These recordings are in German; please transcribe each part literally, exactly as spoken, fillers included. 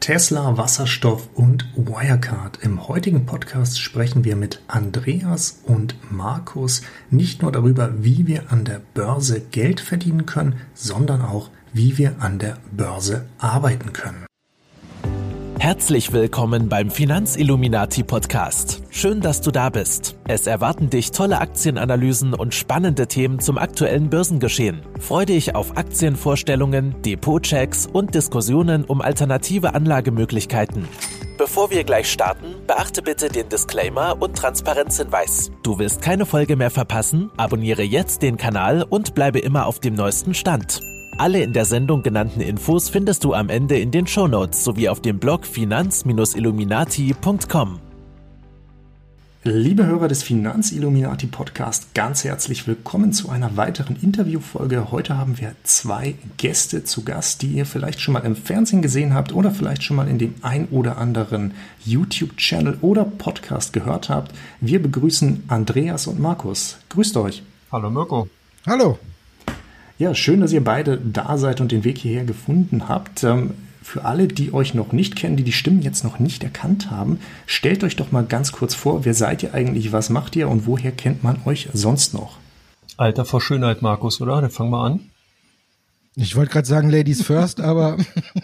Tesla, Wasserstoff und Wirecard. Im heutigen Podcast sprechen wir mit Andreas und Markus nicht nur darüber, wie wir an der Börse Geld verdienen können, sondern auch, wie wir an der Börse arbeiten können. Herzlich willkommen beim Finanzilluminati-Podcast. Schön, dass du da bist. Es erwarten dich tolle Aktienanalysen und spannende Themen zum aktuellen Börsengeschehen. Freu dich auf Aktienvorstellungen, Depotchecks und Diskussionen um alternative Anlagemöglichkeiten. Bevor wir gleich starten, beachte bitte den Disclaimer und Transparenzhinweis. Du willst keine Folge mehr verpassen? Abonniere jetzt den Kanal und bleibe immer auf dem neuesten Stand. Alle in der Sendung genannten Infos findest du am Ende in den Shownotes sowie auf dem Blog finanz illuminati punkt com. Liebe Hörer des Finanzilluminati Podcast, ganz herzlich willkommen zu einer weiteren Interviewfolge. Heute haben wir zwei Gäste zu Gast, die ihr vielleicht schon mal im Fernsehen gesehen habt oder vielleicht schon mal in dem ein oder anderen YouTube-Channel oder Podcast gehört habt. Wir begrüßen Andreas und Markus. Grüßt euch. Hallo Mirko. Hallo. Ja, schön, dass ihr beide da seid und den Weg hierher gefunden habt. Für alle, die euch noch nicht kennen, die die Stimmen jetzt noch nicht erkannt haben, stellt euch doch mal ganz kurz vor, wer seid ihr eigentlich, was macht ihr und woher kennt man euch sonst noch? Alter vor Schönheit, Markus, oder? Dann fangen wir an. Ich wollte gerade sagen Ladies first, aber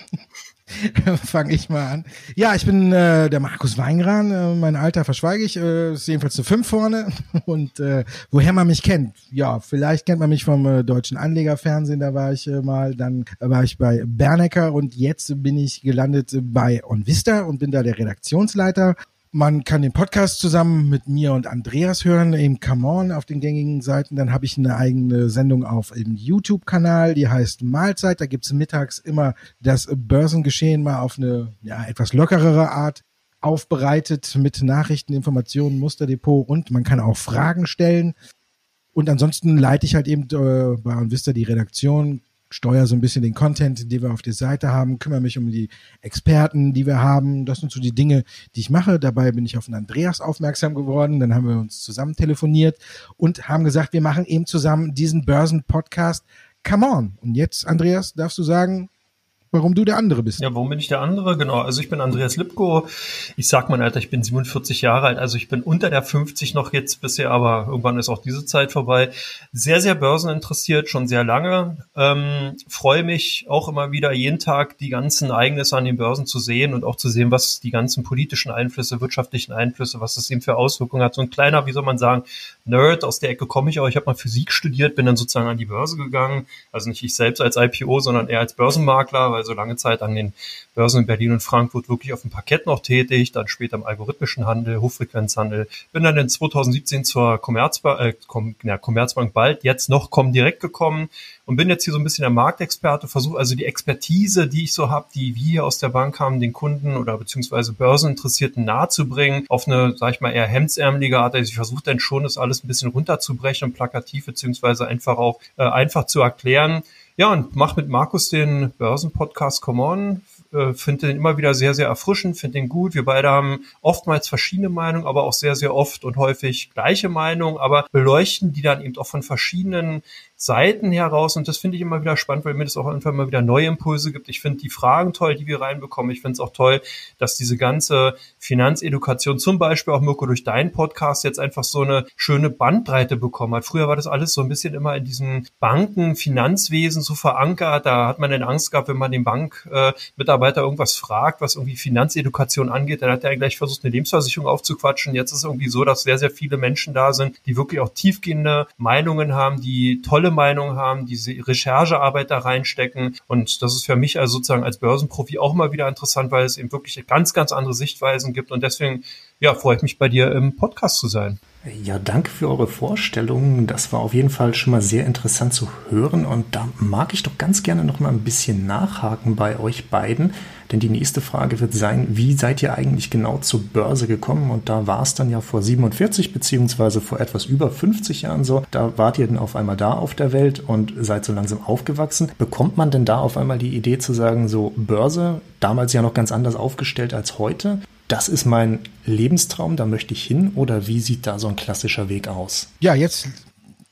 fange ich mal an. Ja, ich bin äh, der Markus Weingran, äh, mein Alter verschweige ich, äh, ist jedenfalls eine fünf vorne und äh, woher man mich kennt, ja, vielleicht kennt man mich vom äh, Deutschen Anlegerfernsehen, da war ich äh, mal, dann äh, war ich bei Bernecker und jetzt bin ich gelandet bei OnVista und bin da der Redaktionsleiter. Man kann den Podcast zusammen mit mir und Andreas hören, eben Come On auf den gängigen Seiten. Dann habe ich eine eigene Sendung auf dem YouTube-Kanal, die heißt Mahlzeit. Da gibt's mittags immer das Börsengeschehen mal auf eine ja etwas lockerere Art aufbereitet mit Nachrichten, Informationen, Musterdepot und man kann auch Fragen stellen. Und ansonsten leite ich halt eben äh, bei OnVista die Redaktion, steuere so ein bisschen den Content, den wir auf der Seite haben, kümmere mich um die Experten, die wir haben. Das sind so die Dinge, die ich mache. Dabei bin ich auf den Andreas aufmerksam geworden. Dann haben wir uns zusammen telefoniert und haben gesagt, wir machen eben zusammen diesen Börsen-Podcast Come On. Und jetzt, Andreas, darfst du sagen, warum du der andere bist. Ja, warum bin ich der andere? Genau, also ich bin Andreas Lipko. Ich sag mal, Alter, ich bin siebenundvierzig Jahre alt, also ich bin unter der fünfzig noch jetzt bisher, aber irgendwann ist auch diese Zeit vorbei. Sehr, sehr börseninteressiert, schon sehr lange. Ähm, freue mich auch immer wieder, jeden Tag die ganzen Ereignisse an den Börsen zu sehen und auch zu sehen, was die ganzen politischen Einflüsse, wirtschaftlichen Einflüsse, was das eben für Auswirkungen hat. So ein kleiner, wie soll man sagen, Nerd, aus der Ecke komme ich auch. Ich habe mal Physik studiert, bin dann sozusagen an die Börse gegangen. Also nicht ich selbst als I P O, sondern eher als Börsenmakler, weil so lange Zeit an den Börsen in Berlin und Frankfurt wirklich auf dem Parkett noch tätig, dann später im algorithmischen Handel, Hochfrequenzhandel. Bin dann in zweitausendsiebzehn zur Commerzbank, äh, Com, ja, Commerzbank bald, jetzt noch Comdirect gekommen und bin jetzt hier so ein bisschen der Marktexperte, versuche also die Expertise, die ich so habe, die wir hier aus der Bank haben, den Kunden oder beziehungsweise Börseninteressierten nahezubringen, auf eine, sag ich mal, eher hemdsärmelige Art. Also ich versuche dann schon, das alles ein bisschen runterzubrechen und plakativ beziehungsweise einfach auch äh, einfach zu erklären. Ja, und mach mit Markus den Börsenpodcast Come On. Äh, finde den immer wieder sehr, sehr erfrischend, finde den gut. Wir beide haben oftmals verschiedene Meinungen, aber auch sehr, sehr oft und häufig gleiche Meinungen, aber beleuchten die dann eben auch von verschiedenen Seiten heraus und das finde ich immer wieder spannend, weil mir das auch einfach immer wieder neue Impulse gibt. Ich finde die Fragen toll, die wir reinbekommen. Ich finde es auch toll, dass diese ganze Finanzedukation, zum Beispiel auch Mirko durch deinen Podcast, jetzt einfach so eine schöne Bandbreite bekommen hat. Früher war das alles so ein bisschen immer in diesem Banken-, Finanzwesen so verankert. Da hat man dann Angst gehabt, wenn man den Bankmitarbeiter äh, irgendwas fragt, was irgendwie Finanzedukation angeht, dann hat er gleich versucht, eine Lebensversicherung aufzuquatschen. Jetzt ist es irgendwie so, dass sehr, sehr viele Menschen da sind, die wirklich auch tiefgehende Meinungen haben, die tolle Meinung haben, diese Recherchearbeit da reinstecken und das ist für mich also sozusagen als Börsenprofi auch mal wieder interessant, weil es eben wirklich ganz, ganz andere Sichtweisen gibt und deswegen ja, freue ich mich bei dir im Podcast zu sein. Ja, danke für eure Vorstellungen. Das war auf jeden Fall schon mal sehr interessant zu hören und da mag ich doch ganz gerne noch mal ein bisschen nachhaken bei euch beiden, denn die nächste Frage wird sein, wie seid ihr eigentlich genau zur Börse gekommen? Und da war es dann ja vor siebenundvierzig beziehungsweise vor etwas über fünfzig Jahren so. Da wart ihr dann auf einmal da auf der Welt und seid so langsam aufgewachsen. Bekommt man denn da auf einmal die Idee zu sagen, so Börse, damals ja noch ganz anders aufgestellt als heute? Das ist mein Lebenstraum, da möchte ich hin, oder wie sieht da so ein klassischer Weg aus? Ja, jetzt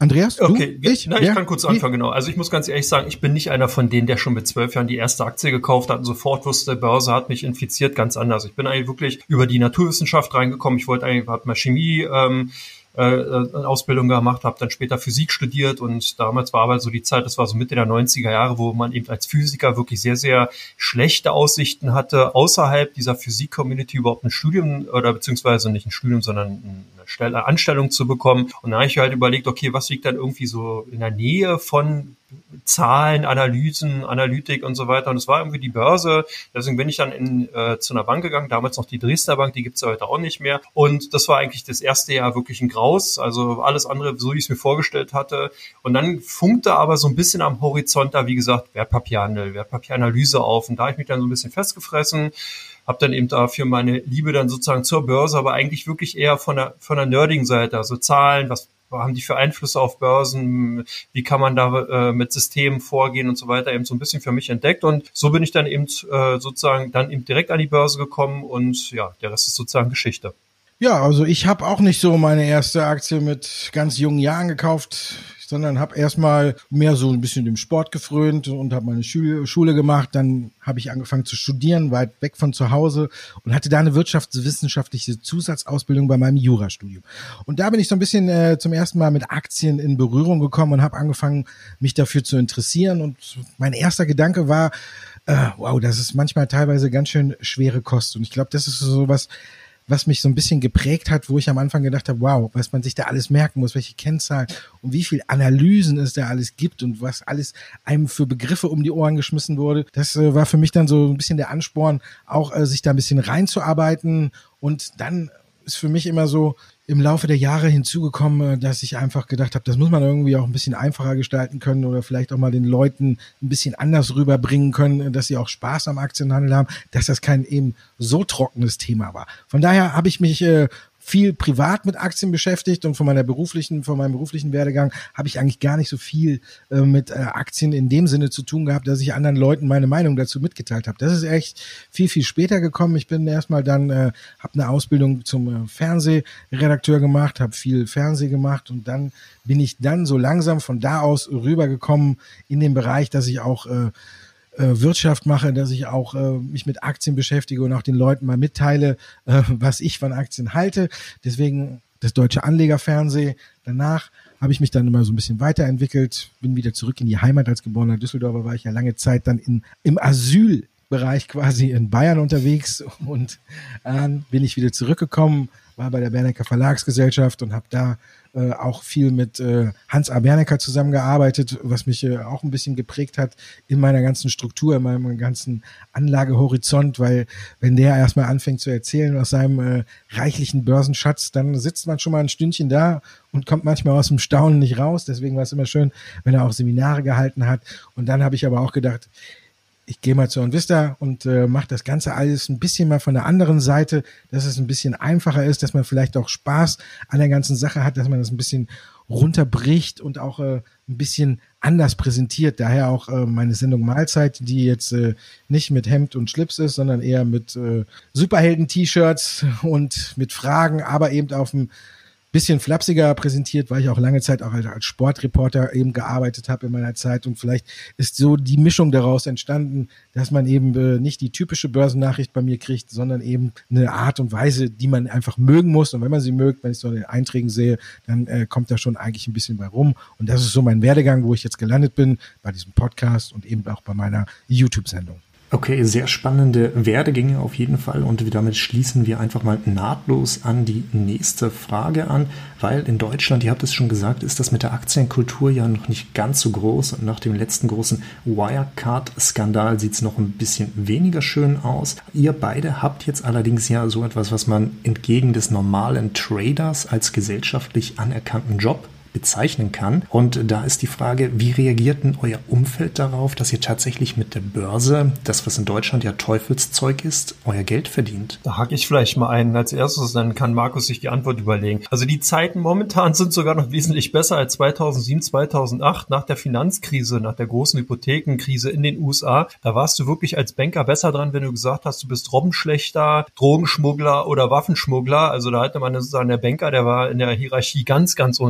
Andreas, du? Okay, Ich? Na, ich ja? kann kurz anfangen, genau. Also ich muss ganz ehrlich sagen, ich bin nicht einer von denen, der schon mit zwölf Jahren die erste Aktie gekauft hat und sofort wusste, Börse hat mich infiziert, ganz anders. Ich bin eigentlich wirklich über die Naturwissenschaft reingekommen. Ich wollte eigentlich, hab mal Chemie, ähm, äh, eine Ausbildung gemacht, habe dann später Physik studiert und damals war aber so die Zeit, das war so Mitte der neunziger Jahre, wo man eben als Physiker wirklich sehr, sehr schlechte Aussichten hatte, außerhalb dieser Physik-Community überhaupt ein Studium oder beziehungsweise nicht ein Studium, sondern eine Stelle, Anstellung zu bekommen. Und da habe ich halt überlegt, okay, was liegt dann irgendwie so in der Nähe von Zahlen, Analysen, Analytik und so weiter. Und es war irgendwie die Börse. Deswegen bin ich dann in, äh, zu einer Bank gegangen, damals noch die Dresdner Bank, die gibt's ja heute auch nicht mehr. Und das war eigentlich das erste Jahr wirklich ein Graus. Also alles andere, so wie ich es mir vorgestellt hatte. Und dann funkte aber so ein bisschen am Horizont da, wie gesagt, Wertpapierhandel, Wertpapieranalyse auf. Und da habe ich mich dann so ein bisschen festgefressen. Habe dann eben dafür meine Liebe dann sozusagen zur Börse, aber eigentlich wirklich eher von der, von der nerdigen Seite. Also Zahlen, was haben die für Einflüsse auf Börsen, wie kann man da äh, mit Systemen vorgehen und so weiter, eben so ein bisschen für mich entdeckt. Und so bin ich dann eben äh, sozusagen dann eben direkt an die Börse gekommen und ja, der Rest ist sozusagen Geschichte. Ja, also ich habe auch nicht so meine erste Aktie mit ganz jungen Jahren gekauft, sondern habe erstmal mehr so ein bisschen dem Sport gefrönt und habe meine Schule, Schule gemacht. Dann habe ich angefangen zu studieren, weit weg von zu Hause und hatte da eine wirtschaftswissenschaftliche Zusatzausbildung bei meinem Jurastudium. Und da bin ich so ein bisschen äh, zum ersten Mal mit Aktien in Berührung gekommen und habe angefangen, mich dafür zu interessieren. Und mein erster Gedanke war, äh, wow, das ist manchmal teilweise ganz schön schwere Kost. Und ich glaube, das ist so was, was mich so ein bisschen geprägt hat, wo ich am Anfang gedacht habe, wow, was man sich da alles merken muss, welche Kennzahlen und wie viel Analysen es da alles gibt und was alles einem für Begriffe um die Ohren geschmissen wurde. Das äh, war für mich dann so ein bisschen der Ansporn, auch äh, sich da ein bisschen reinzuarbeiten. Und dann ist für mich immer so im Laufe der Jahre hinzugekommen, dass ich einfach gedacht habe, das muss man irgendwie auch ein bisschen einfacher gestalten können oder vielleicht auch mal den Leuten ein bisschen anders rüberbringen können, dass sie auch Spaß am Aktienhandel haben, dass das kein eben so trockenes Thema war. Von daher habe ich mich äh, viel privat mit Aktien beschäftigt und von meiner beruflichen, von meinem beruflichen Werdegang habe ich eigentlich gar nicht so viel äh, mit äh, Aktien in dem Sinne zu tun gehabt, dass ich anderen Leuten meine Meinung dazu mitgeteilt habe. Das ist echt viel, viel später gekommen. Ich bin erstmal dann, äh, habe eine Ausbildung zum äh, Fernsehredakteur gemacht, habe viel Fernseh gemacht und dann bin ich dann so langsam von da aus rübergekommen in den Bereich, dass ich auch äh, Wirtschaft mache, dass ich auch äh, mich mit Aktien beschäftige und auch den Leuten mal mitteile, äh, was ich von Aktien halte. Deswegen das Deutsche Anlegerfernsehen. Danach habe ich mich dann immer so ein bisschen weiterentwickelt, bin wieder zurück in die Heimat. Als geborener Düsseldorfer war ich ja lange Zeit dann in, im Asylbereich quasi in Bayern unterwegs und dann äh, bin ich wieder zurückgekommen, war bei der Bernecker Verlagsgesellschaft und habe da äh, auch viel mit äh, Hans A. Bernecker zusammengearbeitet, was mich äh, auch ein bisschen geprägt hat in meiner ganzen Struktur, in meinem ganzen Anlagehorizont, weil wenn der erstmal anfängt zu erzählen aus seinem äh, reichlichen Börsenschatz, dann sitzt man schon mal ein Stündchen da und kommt manchmal aus dem Staunen nicht raus. Deswegen war es immer schön, wenn er auch Seminare gehalten hat. Und dann habe ich aber auch gedacht, ich gehe mal zu OnVista und äh, mache das Ganze alles ein bisschen mal von der anderen Seite, dass es ein bisschen einfacher ist, dass man vielleicht auch Spaß an der ganzen Sache hat, dass man das ein bisschen runterbricht und auch äh, ein bisschen anders präsentiert. Daher auch äh, meine Sendung Mahlzeit, die jetzt äh, nicht mit Hemd und Schlips ist, sondern eher mit äh, Superhelden-T-Shirts und mit Fragen, aber eben auf dem bisschen flapsiger präsentiert, weil ich auch lange Zeit auch als Sportreporter eben gearbeitet habe in meiner Zeit und vielleicht ist so die Mischung daraus entstanden, dass man eben äh, nicht die typische Börsennachricht bei mir kriegt, sondern eben eine Art und Weise, die man einfach mögen muss und wenn man sie mögt, wenn ich so in den Einträgen sehe, dann äh, kommt da schon eigentlich ein bisschen bei rum und das ist so mein Werdegang, wo ich jetzt gelandet bin, bei diesem Podcast und eben auch bei meiner YouTube-Sendung. Okay, sehr spannende Werdegänge auf jeden Fall und damit schließen wir einfach mal nahtlos an die nächste Frage an, weil in Deutschland, ihr habt es schon gesagt, ist das mit der Aktienkultur ja noch nicht ganz so groß und nach dem letzten großen Wirecard-Skandal sieht es noch ein bisschen weniger schön aus. Ihr beide habt jetzt allerdings ja so etwas, was man entgegen des normalen Traders als gesellschaftlich anerkannten Job bezeichnen kann. Und da ist die Frage, wie reagiert denn euer Umfeld darauf, dass ihr tatsächlich mit der Börse, das was in Deutschland ja Teufelszeug ist, euer Geld verdient? Da hake ich vielleicht mal ein als erstes, dann kann Markus sich die Antwort überlegen. Also die Zeiten momentan sind sogar noch wesentlich besser als zweitausendsieben, zweitausendacht, nach der Finanzkrise, nach der großen Hypothekenkrise in den U S A. Da warst du wirklich als Banker besser dran, wenn du gesagt hast, du bist Robbenschlechter, Drogenschmuggler oder Waffenschmuggler. Also da hatte man sozusagen der Banker, der war in der Hierarchie ganz, ganz unten. Also diese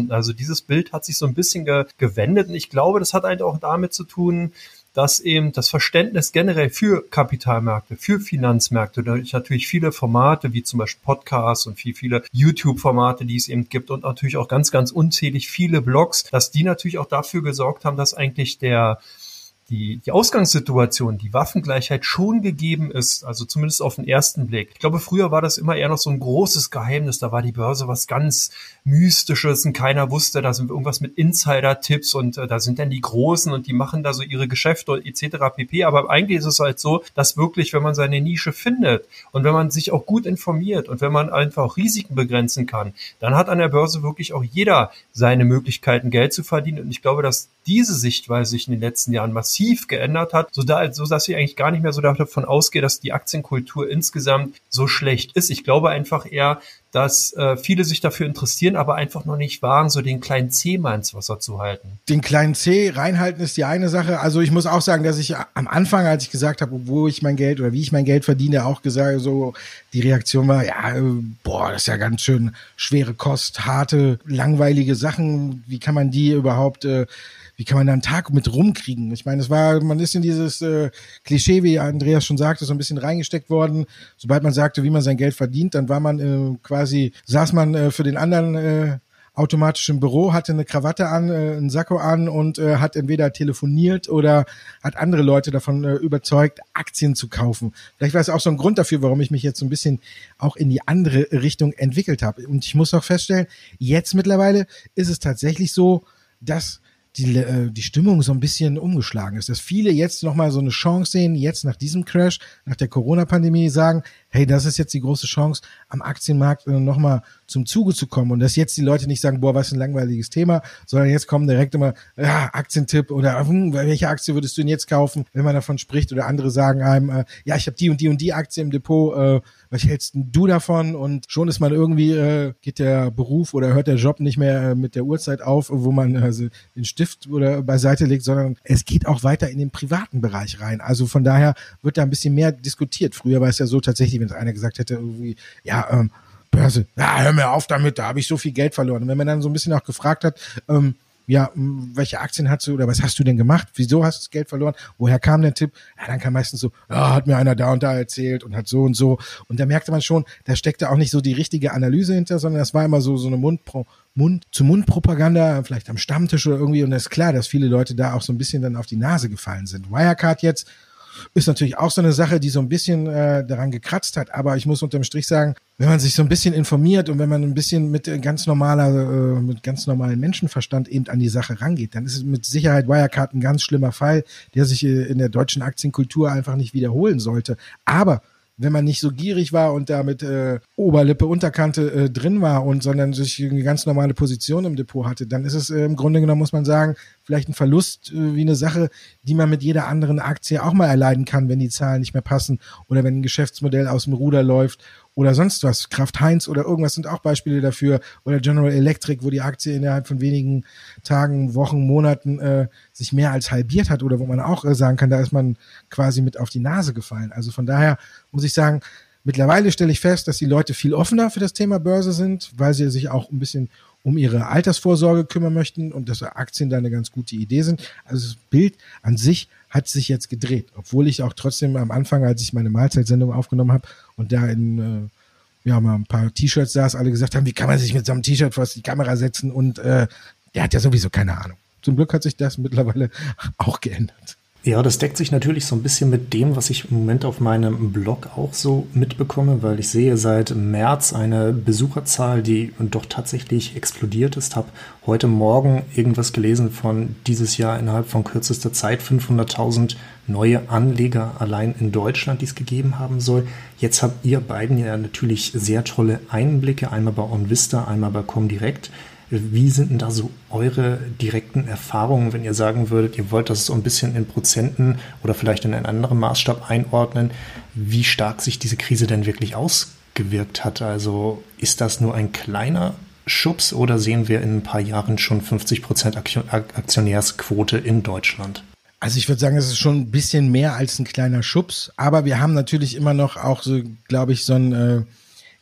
dieses Bild hat sich so ein bisschen ge- gewendet und ich glaube, das hat halt auch damit zu tun, dass eben das Verständnis generell für Kapitalmärkte, für Finanzmärkte, durch natürlich viele Formate, wie zum Beispiel Podcasts und viel, viele YouTube-Formate, die es eben gibt und natürlich auch ganz, ganz unzählig viele Blogs, dass die natürlich auch dafür gesorgt haben, dass eigentlich der Die, die Ausgangssituation, die Waffengleichheit schon gegeben ist, also zumindest auf den ersten Blick. Ich glaube, früher war das immer eher noch so ein großes Geheimnis, da war die Börse was ganz Mystisches und keiner wusste, da sind irgendwas mit Insider-Tipps und äh, da sind dann die Großen und die machen da so ihre Geschäfte et cetera pp. Aber eigentlich ist es halt so, dass wirklich, wenn man seine Nische findet und wenn man sich auch gut informiert und wenn man einfach auch Risiken begrenzen kann, dann hat an der Börse wirklich auch jeder seine Möglichkeiten, Geld zu verdienen. Und ich glaube, dass diese Sichtweise sich in den letzten Jahren massiv geändert hat, so, da, so dass ich eigentlich gar nicht mehr so davon ausgehe, dass die Aktienkultur insgesamt so schlecht ist. Ich glaube einfach eher, dass äh, viele sich dafür interessieren, aber einfach noch nicht wagen, so den kleinen C mal ins Wasser zu halten. Den kleinen C reinhalten ist die eine Sache. Also ich muss auch sagen, dass ich am Anfang, als ich gesagt habe, wo ich mein Geld oder wie ich mein Geld verdiene, auch gesagt, so die Reaktion war, ja, boah, das ist ja ganz schön schwere Kost, harte, langweilige Sachen. Wie kann man die überhaupt äh, Wie kann man da einen Tag mit rumkriegen? Ich meine, es war, man ist in dieses äh, Klischee, wie Andreas schon sagte, so ein bisschen reingesteckt worden. Sobald man sagte, wie man sein Geld verdient, dann war man äh, quasi, saß man äh, für den anderen äh, automatisch im Büro, hatte eine Krawatte an, äh, einen Sakko an und äh, hat entweder telefoniert oder hat andere Leute davon äh, überzeugt, Aktien zu kaufen. Vielleicht war es auch so ein Grund dafür, warum ich mich jetzt so ein bisschen auch in die andere Richtung entwickelt habe. Und ich muss auch feststellen, jetzt mittlerweile ist es tatsächlich so, dass die, äh, die Stimmung so ein bisschen umgeschlagen ist, dass viele jetzt nochmal so eine Chance sehen, jetzt nach diesem Crash, nach der Corona-Pandemie sagen, hey, das ist jetzt die große Chance, am Aktienmarkt äh, nochmal zum Zuge zu kommen und dass jetzt die Leute nicht sagen, boah, was ein langweiliges Thema, sondern jetzt kommen direkt immer, ja, Aktientipp oder hm, welche Aktie würdest du denn jetzt kaufen, wenn man davon spricht oder andere sagen einem, äh, ja, ich habe die und die und die Aktie im Depot, äh, was hältst denn du davon? Und schon ist man irgendwie, äh, geht der Beruf oder hört der Job nicht mehr äh, mit der Uhrzeit auf, wo man also den Stift oder beiseite legt, sondern es geht auch weiter in den privaten Bereich rein. Also von daher wird da ein bisschen mehr diskutiert. Früher war es ja so tatsächlich, wenn es einer gesagt hätte, irgendwie, ja, ähm, Börse, ja, hör mir auf damit, da habe ich so viel Geld verloren. Und wenn man dann so ein bisschen auch gefragt hat, ähm, ja, welche Aktien hast du oder was hast du denn gemacht? Wieso hast du das Geld verloren? Woher kam der Tipp? Ja, dann kam meistens so, ja, hat mir einer da und da erzählt und hat so und so. Und da merkte man schon, da steckte auch nicht so die richtige Analyse hinter, sondern das war immer so, so eine Mund pro Mund zu Mund Propaganda, vielleicht am Stammtisch oder irgendwie. Und das ist klar, dass viele Leute da auch so ein bisschen dann auf die Nase gefallen sind. Wirecard jetzt ist natürlich auch so eine Sache, die so ein bisschen äh, daran gekratzt hat. Aber ich muss unterm Strich sagen, wenn man sich so ein bisschen informiert und wenn man ein bisschen mit ganz normaler, äh, mit ganz normalem Menschenverstand eben an die Sache rangeht, dann ist es mit Sicherheit Wirecard ein ganz schlimmer Fall, der sich äh, in der deutschen Aktienkultur einfach nicht wiederholen sollte. Aber wenn man nicht so gierig war und da mit äh, Oberlippe, Unterkante äh, drin war und sondern sich eine ganz normale Position im Depot hatte, dann ist es äh, im Grunde genommen, muss man sagen, vielleicht ein Verlust äh, wie eine Sache, die man mit jeder anderen Aktie auch mal erleiden kann, wenn die Zahlen nicht mehr passen oder wenn ein Geschäftsmodell aus dem Ruder läuft oder sonst was. Kraft Heinz oder irgendwas sind auch Beispiele dafür oder General Electric, wo die Aktie innerhalb von wenigen Tagen, Wochen, Monaten äh, sich mehr als halbiert hat oder wo man auch äh, sagen kann, da ist man quasi mit auf die Nase gefallen. Also von daher muss ich sagen, mittlerweile stelle ich fest, dass die Leute viel offener für das Thema Börse sind, weil sie sich auch ein bisschen um ihre Altersvorsorge kümmern möchten und dass Aktien da eine ganz gute Idee sind. Also das Bild an sich hat sich jetzt gedreht, obwohl ich auch trotzdem am Anfang, als ich meine Mahlzeitsendung aufgenommen habe und da in äh, ja mal ein paar T-Shirts saß, alle gesagt haben, wie kann man sich mit so einem T-Shirt vor die Kamera setzen und äh, der hat ja sowieso keine Ahnung. Zum Glück hat sich das mittlerweile auch geändert. Ja, das deckt sich natürlich so ein bisschen mit dem, was ich im Moment auf meinem Blog auch so mitbekomme, weil ich sehe seit März eine Besucherzahl, die doch tatsächlich explodiert ist. Habe heute Morgen irgendwas gelesen von dieses Jahr innerhalb von kürzester Zeit fünfhunderttausend neue Anleger allein in Deutschland, die es gegeben haben soll. Jetzt habt ihr beiden ja natürlich sehr tolle Einblicke, einmal bei OnVista, einmal bei Comdirect. Wie sind denn da so eure direkten Erfahrungen, wenn ihr sagen würdet, ihr wollt das so ein bisschen in Prozenten oder vielleicht in einen anderen Maßstab einordnen, wie stark sich diese Krise denn wirklich ausgewirkt hat? Also ist das nur ein kleiner Schubs oder sehen wir in ein paar Jahren schon fünfzig Prozent Aktionärsquote in Deutschland? Also ich würde sagen, es ist schon ein bisschen mehr als ein kleiner Schubs, aber wir haben natürlich immer noch auch so, glaube ich, so ein äh,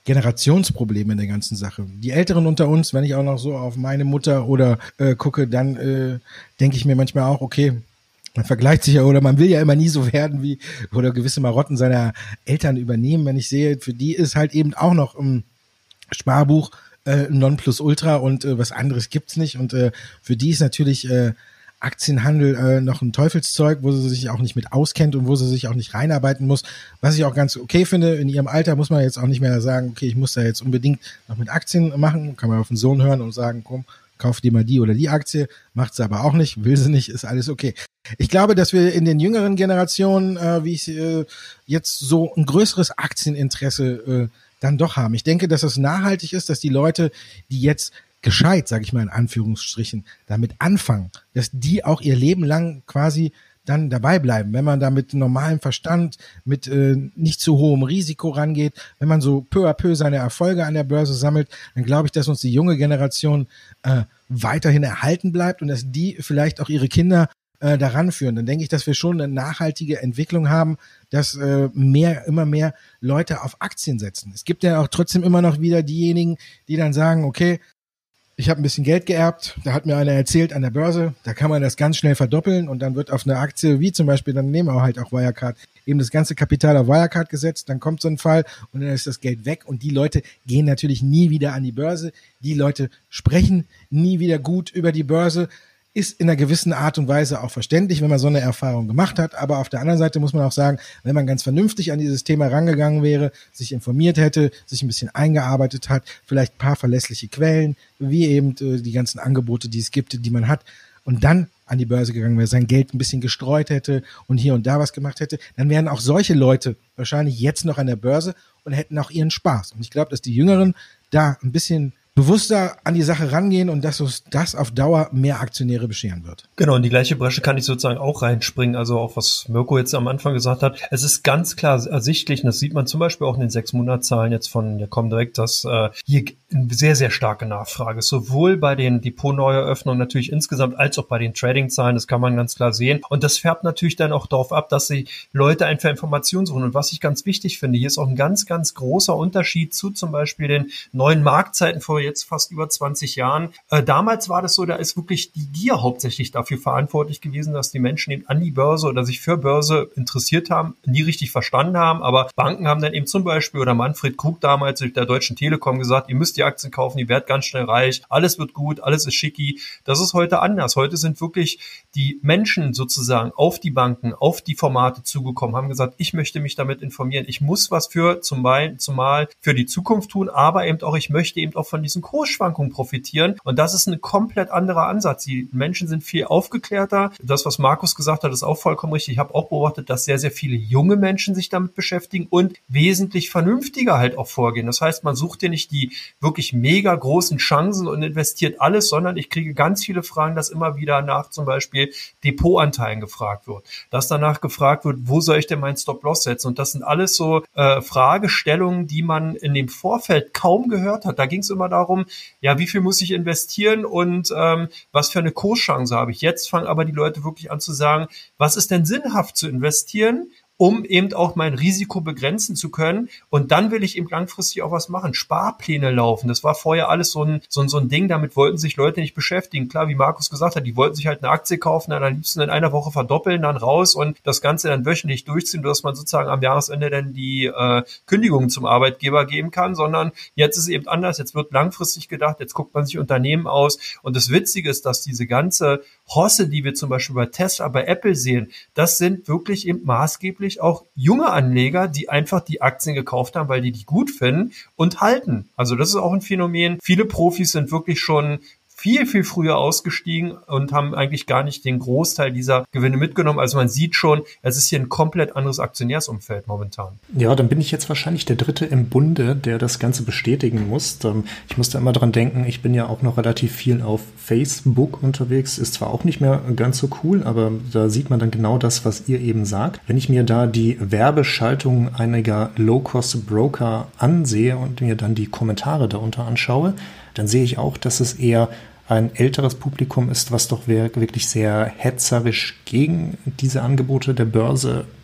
Generationsproblem in der ganzen Sache. Die Älteren unter uns, wenn ich auch noch so auf meine Mutter oder äh, gucke, dann äh, denke ich mir manchmal auch, okay, man vergleicht sich ja oder man will ja immer nie so werden wie oder gewisse Marotten seiner Eltern übernehmen. Wenn ich sehe, für die ist halt eben auch noch ein Sparbuch äh, Nonplusultra und äh, was anderes gibt's nicht. Und äh, für die ist natürlich äh, Aktienhandel äh, noch ein Teufelszeug, wo sie sich auch nicht mit auskennt und wo sie sich auch nicht reinarbeiten muss. Was ich auch ganz okay finde, in ihrem Alter muss man jetzt auch nicht mehr sagen, okay, ich muss da jetzt unbedingt noch mit Aktien machen. Kann man auf den Sohn hören und sagen, komm, kauf dir mal die oder die Aktie. Macht sie aber auch nicht, will sie nicht, ist alles okay. Ich glaube, dass wir in den jüngeren Generationen, äh, wie ich äh, jetzt so ein größeres Aktieninteresse äh, dann doch haben. Ich denke, dass es nachhaltig ist, dass die Leute, die jetzt gescheit, sage ich mal in Anführungsstrichen, damit anfangen, dass die auch ihr Leben lang quasi dann dabei bleiben. Wenn man da mit normalem Verstand, mit äh, nicht zu hohem Risiko rangeht, wenn man so peu à peu seine Erfolge an der Börse sammelt, dann glaube ich, dass uns die junge Generation äh, weiterhin erhalten bleibt und dass die vielleicht auch ihre Kinder äh, daran führen. Dann denke ich, dass wir schon eine nachhaltige Entwicklung haben, dass äh, mehr, immer mehr Leute auf Aktien setzen. Es gibt ja auch trotzdem immer noch wieder diejenigen, die dann sagen, okay, ich habe ein bisschen Geld geerbt, da hat mir einer erzählt an der Börse, da kann man das ganz schnell verdoppeln und dann wird auf eine Aktie, wie zum Beispiel, dann nehmen wir halt auch Wirecard, eben das ganze Kapital auf Wirecard gesetzt, dann kommt so ein Fall und dann ist das Geld weg und die Leute gehen natürlich nie wieder an die Börse, die Leute sprechen nie wieder gut über die Börse, ist in einer gewissen Art und Weise auch verständlich, wenn man so eine Erfahrung gemacht hat. Aber auf der anderen Seite muss man auch sagen, wenn man ganz vernünftig an dieses Thema rangegangen wäre, sich informiert hätte, sich ein bisschen eingearbeitet hat, vielleicht ein paar verlässliche Quellen, wie eben äh, die ganzen Angebote, die es gibt, die man hat, und dann an die Börse gegangen wäre, sein Geld ein bisschen gestreut hätte und hier und da was gemacht hätte, dann wären auch solche Leute wahrscheinlich jetzt noch an der Börse und hätten auch ihren Spaß. Und ich glaube, dass die Jüngeren da ein bisschen bewusster an die Sache rangehen und dass uns das auf Dauer mehr Aktionäre bescheren wird. Genau, in die gleiche Bresche kann ich sozusagen auch reinspringen, also auch was Mirko jetzt am Anfang gesagt hat. Es ist ganz klar ersichtlich, und das sieht man zum Beispiel auch in den sechs Monatszahlen jetzt von der Comdirect, dass äh, hier eine sehr, sehr starke Nachfrage ist, sowohl bei den Depotneueröffnungen natürlich insgesamt, als auch bei den Trading-Zahlen, das kann man ganz klar sehen. Und das färbt natürlich dann auch darauf ab, dass die Leute einfach Informationen suchen. Und was ich ganz wichtig finde, hier ist auch ein ganz, ganz großer Unterschied zu zum Beispiel den neuen Marktzeiten vor jetzt fast über zwanzig Jahren. Äh, damals war das so, da ist wirklich die Gier hauptsächlich dafür verantwortlich gewesen, dass die Menschen eben an die Börse oder sich für Börse interessiert haben, nie richtig verstanden haben, aber Banken haben dann eben zum Beispiel oder Manfred Krug damals mit der Deutschen Telekom gesagt, ihr müsst die Aktien kaufen, ihr werdet ganz schnell reich, alles wird gut, alles ist schicki. Das ist heute anders. Heute sind wirklich die Menschen sozusagen auf die Banken, auf die Formate zugekommen, haben gesagt, ich möchte mich damit informieren, ich muss was für zumal, zumal für die Zukunft tun, aber eben auch, ich möchte eben auch von diesen Kursschwankungen profitieren. Und das ist ein komplett anderer Ansatz. Die Menschen sind viel aufgeklärter. Das, was Markus gesagt hat, ist auch vollkommen richtig. Ich habe auch beobachtet, dass sehr, sehr viele junge Menschen sich damit beschäftigen und wesentlich vernünftiger halt auch vorgehen. Das heißt, man sucht ja nicht die wirklich mega großen Chancen und investiert alles, sondern ich kriege ganz viele Fragen, dass immer wieder nach zum Beispiel Depotanteilen gefragt wird. Dass danach gefragt wird, wo soll ich denn meinen Stop-Loss setzen? Und das sind alles so äh, Fragestellungen, die man in dem Vorfeld kaum gehört hat. Da ging es immer darum, ja, wie viel muss ich investieren und ähm, was für eine Kurschance habe ich? Jetzt fangen aber die Leute wirklich an zu sagen, was ist denn sinnhaft zu investieren, um eben auch mein Risiko begrenzen zu können. Und dann will ich eben langfristig auch was machen. Sparpläne laufen. Das war vorher alles so ein, so ein, so ein Ding, damit wollten sich Leute nicht beschäftigen. Klar, wie Markus gesagt hat, die wollten sich halt eine Aktie kaufen, dann am liebsten in einer Woche verdoppeln, dann raus und das Ganze dann wöchentlich durchziehen, dass man sozusagen am Jahresende dann die äh, Kündigungen zum Arbeitgeber geben kann, sondern jetzt ist es eben anders. Jetzt wird langfristig gedacht, jetzt guckt man sich Unternehmen aus. Und das Witzige ist, dass diese ganze Hosse, die wir zum Beispiel bei Tesla, bei Apple sehen, das sind wirklich eben maßgeblich auch junge Anleger, die einfach die Aktien gekauft haben, weil die die gut finden und halten. Also das ist auch ein Phänomen. Viele Profis sind wirklich schon viel, viel früher ausgestiegen und haben eigentlich gar nicht den Großteil dieser Gewinne mitgenommen. Also man sieht schon, es ist hier ein komplett anderes Aktionärsumfeld momentan. Ja, dann bin ich jetzt wahrscheinlich der Dritte im Bunde, der das Ganze bestätigen muss. Ich musste immer dran denken, ich bin ja auch noch relativ viel auf Facebook unterwegs, ist zwar auch nicht mehr ganz so cool, aber da sieht man dann genau das, was ihr eben sagt. Wenn ich mir da die Werbeschaltung einiger Low-Cost-Broker ansehe und mir dann die Kommentare darunter anschaue, dann sehe ich auch, dass es eher ein älteres Publikum ist, was doch wirklich sehr hetzerisch gegen diese Angebote der Börse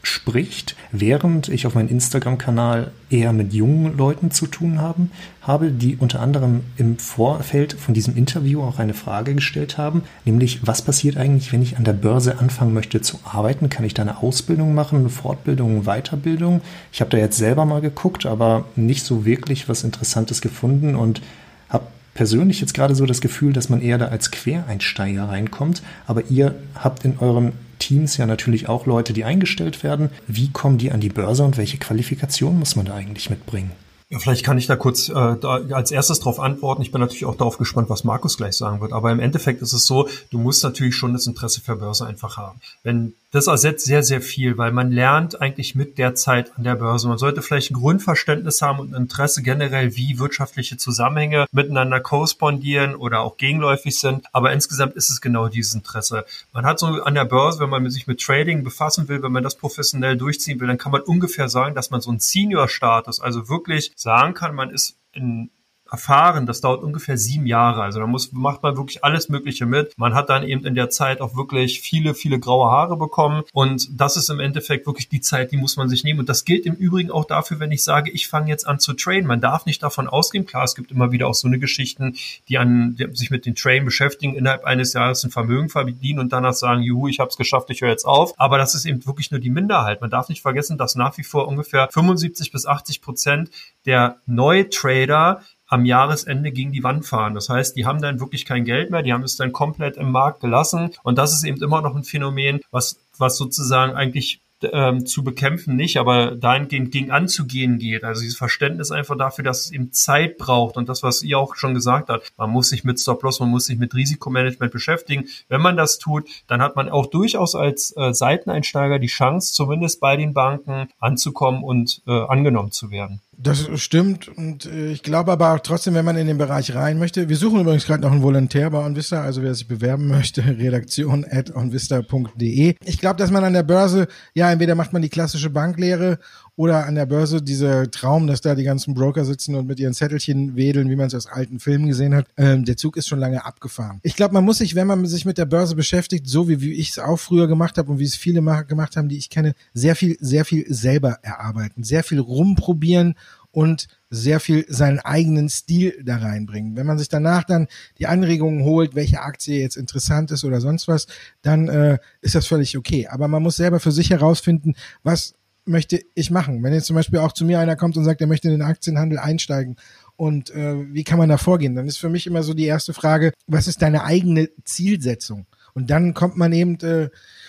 spricht, während ich auf meinem Instagram-Kanal eher mit jungen Leuten zu tun haben, habe, die unter anderem im Vorfeld von diesem Interview auch eine Frage gestellt haben, nämlich was passiert eigentlich, wenn ich an der Börse anfangen möchte zu arbeiten? Kann ich da eine Ausbildung machen, eine Fortbildung, eine Weiterbildung? Ich habe da jetzt selber mal geguckt, aber nicht so wirklich was Interessantes gefunden und habe persönlich jetzt gerade so das Gefühl, dass man eher da als Quereinsteiger reinkommt, aber ihr habt in euren Teams ja natürlich auch Leute, die eingestellt werden. Wie kommen die an die Börse und welche Qualifikation muss man da eigentlich mitbringen? Ja, vielleicht kann ich da kurz äh, da als erstes drauf antworten. Ich bin natürlich auch darauf gespannt, was Markus gleich sagen wird. Aber im Endeffekt ist es so, du musst natürlich schon das Interesse für Börse einfach haben. Wenn das ersetzt sehr, sehr viel, weil man lernt eigentlich mit der Zeit an der Börse. Man sollte vielleicht ein Grundverständnis haben und ein Interesse generell, wie wirtschaftliche Zusammenhänge miteinander korrespondieren oder auch gegenläufig sind. Aber insgesamt ist es genau dieses Interesse. Man hat so an der Börse, wenn man sich mit Trading befassen will, wenn man das professionell durchziehen will, dann kann man ungefähr sagen, dass man so einen Senior-Status, also wirklich sagen kann, man ist in erfahren, das dauert ungefähr sieben Jahre. Also da muss, macht man wirklich alles Mögliche mit. Man hat dann eben in der Zeit auch wirklich viele, viele graue Haare bekommen. Und das ist im Endeffekt wirklich die Zeit, die muss man sich nehmen. Und das gilt im Übrigen auch dafür, wenn ich sage, ich fange jetzt an zu traden. Man darf nicht davon ausgehen. Klar, es gibt immer wieder auch so eine Geschichten, die, an, die sich mit den Traden beschäftigen, innerhalb eines Jahres ein Vermögen verdienen und danach sagen, juhu, ich habe es geschafft, ich höre jetzt auf. Aber das ist eben wirklich nur die Minderheit. Man darf nicht vergessen, dass nach wie vor ungefähr fünfundsiebzig bis achtzig Prozent der Neutrader am Jahresende gegen die Wand fahren. Das heißt, die haben dann wirklich kein Geld mehr, die haben es dann komplett im Markt gelassen. Und das ist eben immer noch ein Phänomen, was, was sozusagen eigentlich ähm, zu bekämpfen nicht, aber dahingehend gegen anzugehen geht. Also dieses Verständnis einfach dafür, dass es eben Zeit braucht und das, was ihr auch schon gesagt habt, man muss sich mit Stop-Loss, man muss sich mit Risikomanagement beschäftigen. Wenn man das tut, dann hat man auch durchaus als äh, Seiteneinsteiger die Chance, zumindest bei den Banken anzukommen und äh, angenommen zu werden. Das stimmt und äh, ich glaube aber auch trotzdem, wenn man in den Bereich rein möchte, wir suchen übrigens gerade noch einen Volontär bei OnVista, also wer sich bewerben möchte, redaktion at onvista punkt de. Ich glaube, dass man an der Börse, ja, entweder macht man die klassische Banklehre oder an der Börse dieser Traum, dass da die ganzen Broker sitzen und mit ihren Zettelchen wedeln, wie man es aus alten Filmen gesehen hat. Ähm, der Zug ist schon lange abgefahren. Ich glaube, man muss sich, wenn man sich mit der Börse beschäftigt, so wie, wie ich es auch früher gemacht habe und wie es viele gemacht haben, die ich kenne, sehr viel, sehr viel selber erarbeiten, sehr viel rumprobieren und sehr viel seinen eigenen Stil da reinbringen. Wenn man sich danach dann die Anregungen holt, welche Aktie jetzt interessant ist oder sonst was, dann äh, ist das völlig okay. Aber man muss selber für sich herausfinden, was möchte ich machen. Wenn jetzt zum Beispiel auch zu mir einer kommt und sagt, er möchte in den Aktienhandel einsteigen und äh, wie kann man da vorgehen, dann ist für mich immer so die erste Frage, was ist deine eigene Zielsetzung? Und dann kommt man eben äh,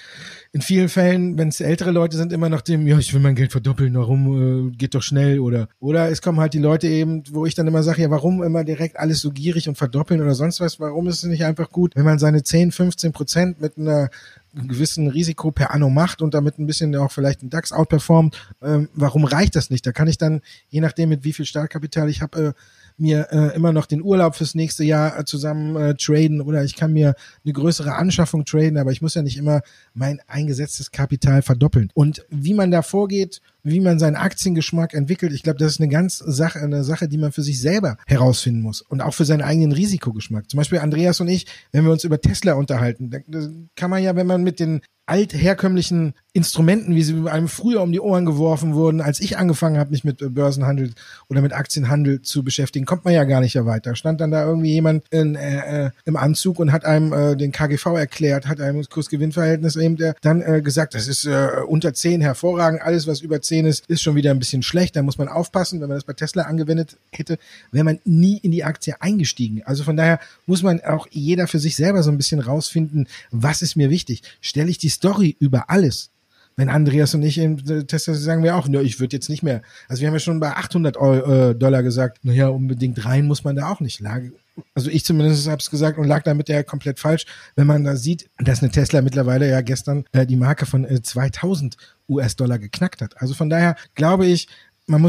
in vielen Fällen, wenn es ältere Leute sind, immer nach dem, ja, ich will mein Geld verdoppeln, warum, äh, geht doch schnell oder oder es kommen halt die Leute eben, wo ich dann immer sage, ja, warum immer direkt alles so gierig und verdoppeln oder sonst was, warum ist es nicht einfach gut, wenn man seine zehn, fünfzehn Prozent mit einer gewissen Risiko per Anno macht und damit ein bisschen auch vielleicht einen DAX outperformt, ähm, warum reicht das nicht? Da kann ich dann, je nachdem mit wie viel Startkapital ich habe, äh, mir äh, immer noch den Urlaub fürs nächste Jahr äh, zusammen äh, traden oder ich kann mir eine größere Anschaffung traden, aber ich muss ja nicht immer mein eingesetztes Kapital verdoppeln. Und wie man da vorgeht, wie man seinen Aktiengeschmack entwickelt, ich glaube, das ist eine ganz Sache, eine Sache, die man für sich selber herausfinden muss und auch für seinen eigenen Risikogeschmack. Zum Beispiel Andreas und ich, wenn wir uns über Tesla unterhalten, da kann man ja, wenn man mit den altherkömmlichen Instrumenten, wie sie einem früher um die Ohren geworfen wurden, als ich angefangen habe, mich mit Börsenhandel oder mit Aktienhandel zu beschäftigen, kommt man ja gar nicht mehr weiter. Stand dann da irgendwie jemand in, äh, im Anzug und hat einem äh, den K G V erklärt, hat einem das Kurs-Gewinn-Verhältnis eben der, dann äh, gesagt, das ist äh, unter zehn hervorragend, alles was über zehn ist, ist schon wieder ein bisschen schlecht, da muss man aufpassen, wenn man das bei Tesla angewendet hätte, wäre man nie in die Aktie eingestiegen. Also von daher muss man auch jeder für sich selber so ein bisschen rausfinden, was ist mir wichtig. Stelle ich die Story über alles? Wenn Andreas und ich im Tesla sagen wir auch, ne, ich würde jetzt nicht mehr, also wir haben ja schon bei achthundert Dollar gesagt, naja, unbedingt rein muss man da auch nicht. Lag, also ich zumindest habe es gesagt und lag damit ja komplett falsch, wenn man da sieht, dass eine Tesla mittlerweile ja gestern äh, die Marke von äh, zweitausend US-Dollar geknackt hat. Also von daher glaube ich, man muss sich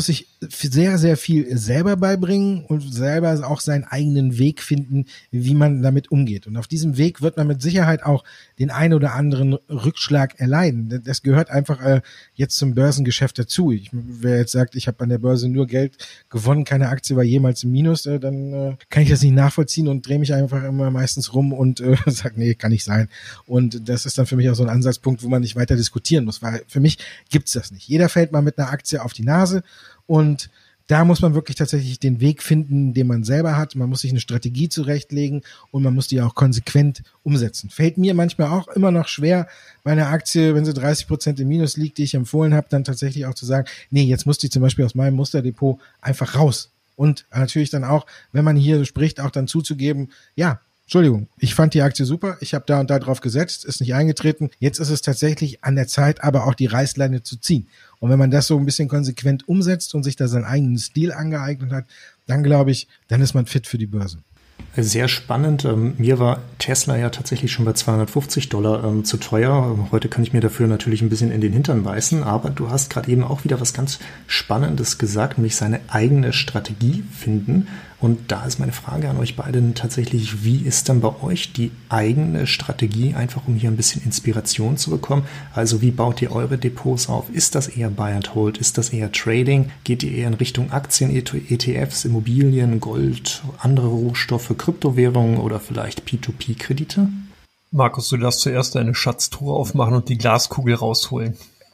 sehr, sehr viel selber beibringen und selber auch seinen eigenen Weg finden, wie man damit umgeht. Und auf diesem Weg wird man mit Sicherheit auch den einen oder anderen Rückschlag erleiden. Das gehört einfach äh, jetzt zum Börsengeschäft dazu. Ich, wer jetzt sagt, ich habe an der Börse nur Geld gewonnen, keine Aktie war jemals im Minus, äh, dann äh, kann ich das nicht nachvollziehen und drehe mich einfach immer meistens rum und äh, sage, nee, kann nicht sein. Und das ist dann für mich auch so ein Ansatzpunkt, wo man nicht weiter diskutieren muss, weil für mich gibt's das nicht. Jeder fällt mal mit einer Aktie auf die Nase und da muss man wirklich tatsächlich den Weg finden, den man selber hat. Man muss sich eine Strategie zurechtlegen und man muss die auch konsequent umsetzen. Fällt mir manchmal auch immer noch schwer, bei einer Aktie, wenn sie dreißig Prozent im Minus liegt, die ich empfohlen habe, dann tatsächlich auch zu sagen, nee, jetzt muss die zum Beispiel aus meinem Musterdepot einfach raus. Und natürlich dann auch, wenn man hier spricht, auch dann zuzugeben, ja, Entschuldigung, ich fand die Aktie super, ich habe da und da drauf gesetzt, ist nicht eingetreten. Jetzt ist es tatsächlich an der Zeit, aber auch die Reißleine zu ziehen. Und wenn man das so ein bisschen konsequent umsetzt und sich da seinen eigenen Stil angeeignet hat, dann glaube ich, dann ist man fit für die Börse. Sehr spannend. Mir war Tesla ja tatsächlich schon bei zweihundertfünfzig Dollar ähm, zu teuer. Heute kann ich mir dafür natürlich ein bisschen in den Hintern beißen, aber du hast gerade eben auch wieder was ganz Spannendes gesagt, nämlich seine eigene Strategie finden. Und da ist meine Frage an euch beide tatsächlich, wie ist dann bei euch die eigene Strategie, einfach um hier ein bisschen Inspiration zu bekommen? Also wie baut ihr eure Depots auf? Ist das eher Buy and Hold? Ist das eher Trading? Geht ihr eher in Richtung Aktien, E T Fs, Immobilien, Gold, andere Rohstoffe, Kryptowährungen oder vielleicht P zwei P-Kredite? Markus, du darfst zuerst deine Schatztruhe aufmachen und die Glaskugel rausholen.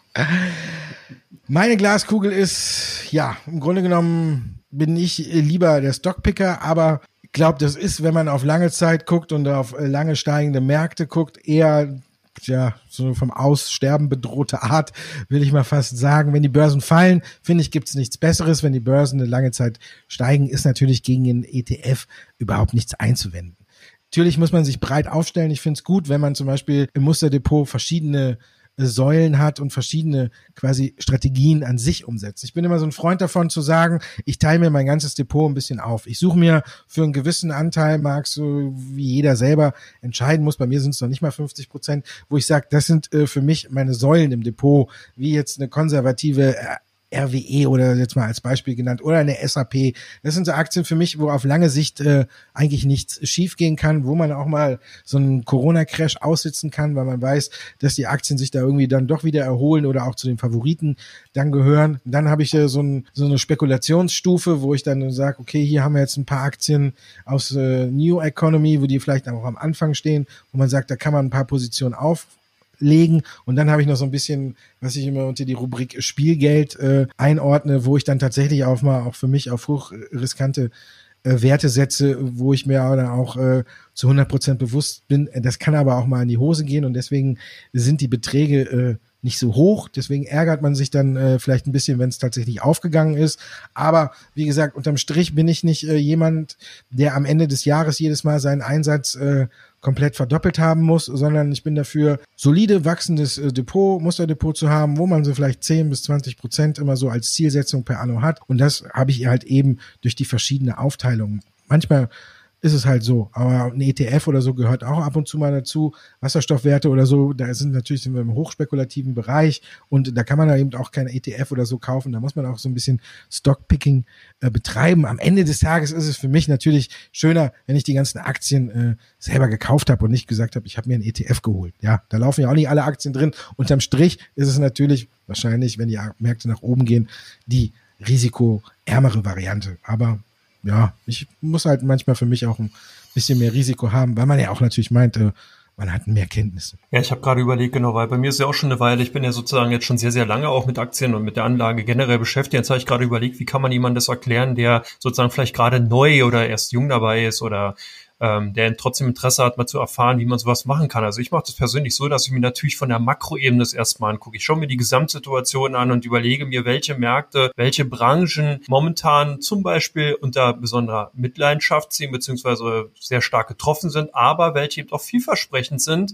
Meine Glaskugel ist, ja, im Grunde genommen bin ich lieber der Stockpicker, aber ich glaube, das ist, wenn man auf lange Zeit guckt und auf lange steigende Märkte guckt, eher ja so vom Aussterben bedrohte Art, will ich mal fast sagen. Wenn die Börsen fallen, finde ich, gibt's nichts Besseres. Wenn die Börsen eine lange Zeit steigen, ist natürlich gegen den E T F überhaupt nichts einzuwenden. Natürlich muss man sich breit aufstellen. Ich finde es gut, wenn man zum Beispiel im Musterdepot verschiedene Säulen hat und verschiedene quasi Strategien an sich umsetzt. Ich bin immer so ein Freund davon zu sagen, ich teile mir mein ganzes Depot ein bisschen auf. Ich suche mir für einen gewissen Anteil, mag so wie jeder selber entscheiden muss, bei mir sind es noch nicht mal fünfzig Prozent, wo ich sage, das sind äh, für mich meine Säulen im Depot, wie jetzt eine konservative äh, R W E oder jetzt mal als Beispiel genannt oder eine S A P. Das sind so Aktien für mich, wo auf lange Sicht äh, eigentlich nichts schiefgehen kann, wo man auch mal so einen Corona-Crash aussitzen kann, weil man weiß, dass die Aktien sich da irgendwie dann doch wieder erholen oder auch zu den Favoriten dann gehören. Und dann habe ich äh, so, ein, so eine Spekulationsstufe, wo ich dann sage, okay, hier haben wir jetzt ein paar Aktien aus äh, New Economy, wo die vielleicht auch am Anfang stehen, wo man sagt, da kann man ein paar Positionen auf legen und dann habe ich noch so ein bisschen, was ich immer unter die Rubrik Spielgeld äh, einordne, wo ich dann tatsächlich auch mal auch für mich auf hochriskante äh, Werte setze, wo ich mir dann auch äh, zu hundert Prozent bewusst bin, das kann aber auch mal in die Hose gehen und deswegen sind die Beträge äh, nicht so hoch, deswegen ärgert man sich dann äh, vielleicht ein bisschen, wenn es tatsächlich aufgegangen ist, aber wie gesagt, unterm Strich bin ich nicht äh, jemand, der am Ende des Jahres jedes Mal seinen Einsatz äh, komplett verdoppelt haben muss, sondern ich bin dafür, solide wachsendes äh, Depot, Musterdepot zu haben, wo man so vielleicht zehn bis zwanzig Prozent immer so als Zielsetzung per Anno hat und das habe ich halt eben durch die verschiedene Aufteilung. Manchmal ist es halt so, aber ein E T F oder so gehört auch ab und zu mal dazu, Wasserstoffwerte oder so, da sind natürlich sind wir im hochspekulativen Bereich und da kann man da eben auch kein E T F oder so kaufen, da muss man auch so ein bisschen Stockpicking äh, betreiben. Am Ende des Tages ist es für mich natürlich schöner, wenn ich die ganzen Aktien äh, selber gekauft habe und nicht gesagt habe, ich habe mir ein E T F geholt. Ja, da laufen ja auch nicht alle Aktien drin. Unterm Strich ist es natürlich wahrscheinlich, wenn die Märkte nach oben gehen, die risikoärmere Variante, aber ja, ich muss halt manchmal für mich auch ein bisschen mehr Risiko haben, weil man ja auch natürlich meinte, man hat mehr Kenntnisse. Ja, ich habe gerade überlegt, genau, weil bei mir ist ja auch schon eine Weile, ich bin ja sozusagen jetzt schon sehr, sehr lange auch mit Aktien und mit der Anlage generell beschäftigt. Jetzt habe ich gerade überlegt, wie kann man jemandem das erklären, der sozusagen vielleicht gerade neu oder erst jung dabei ist oder ähm, der trotzdem Interesse hat, mal zu erfahren, wie man sowas machen kann. Also ich mache das persönlich so, dass ich mir natürlich von der Makroebene das erstmal angucke. Ich schaue mir die Gesamtsituation an und überlege mir, welche Märkte, welche Branchen momentan zum Beispiel unter besonderer Mitleidenschaft ziehen, beziehungsweise sehr stark getroffen sind, aber welche eben auch vielversprechend sind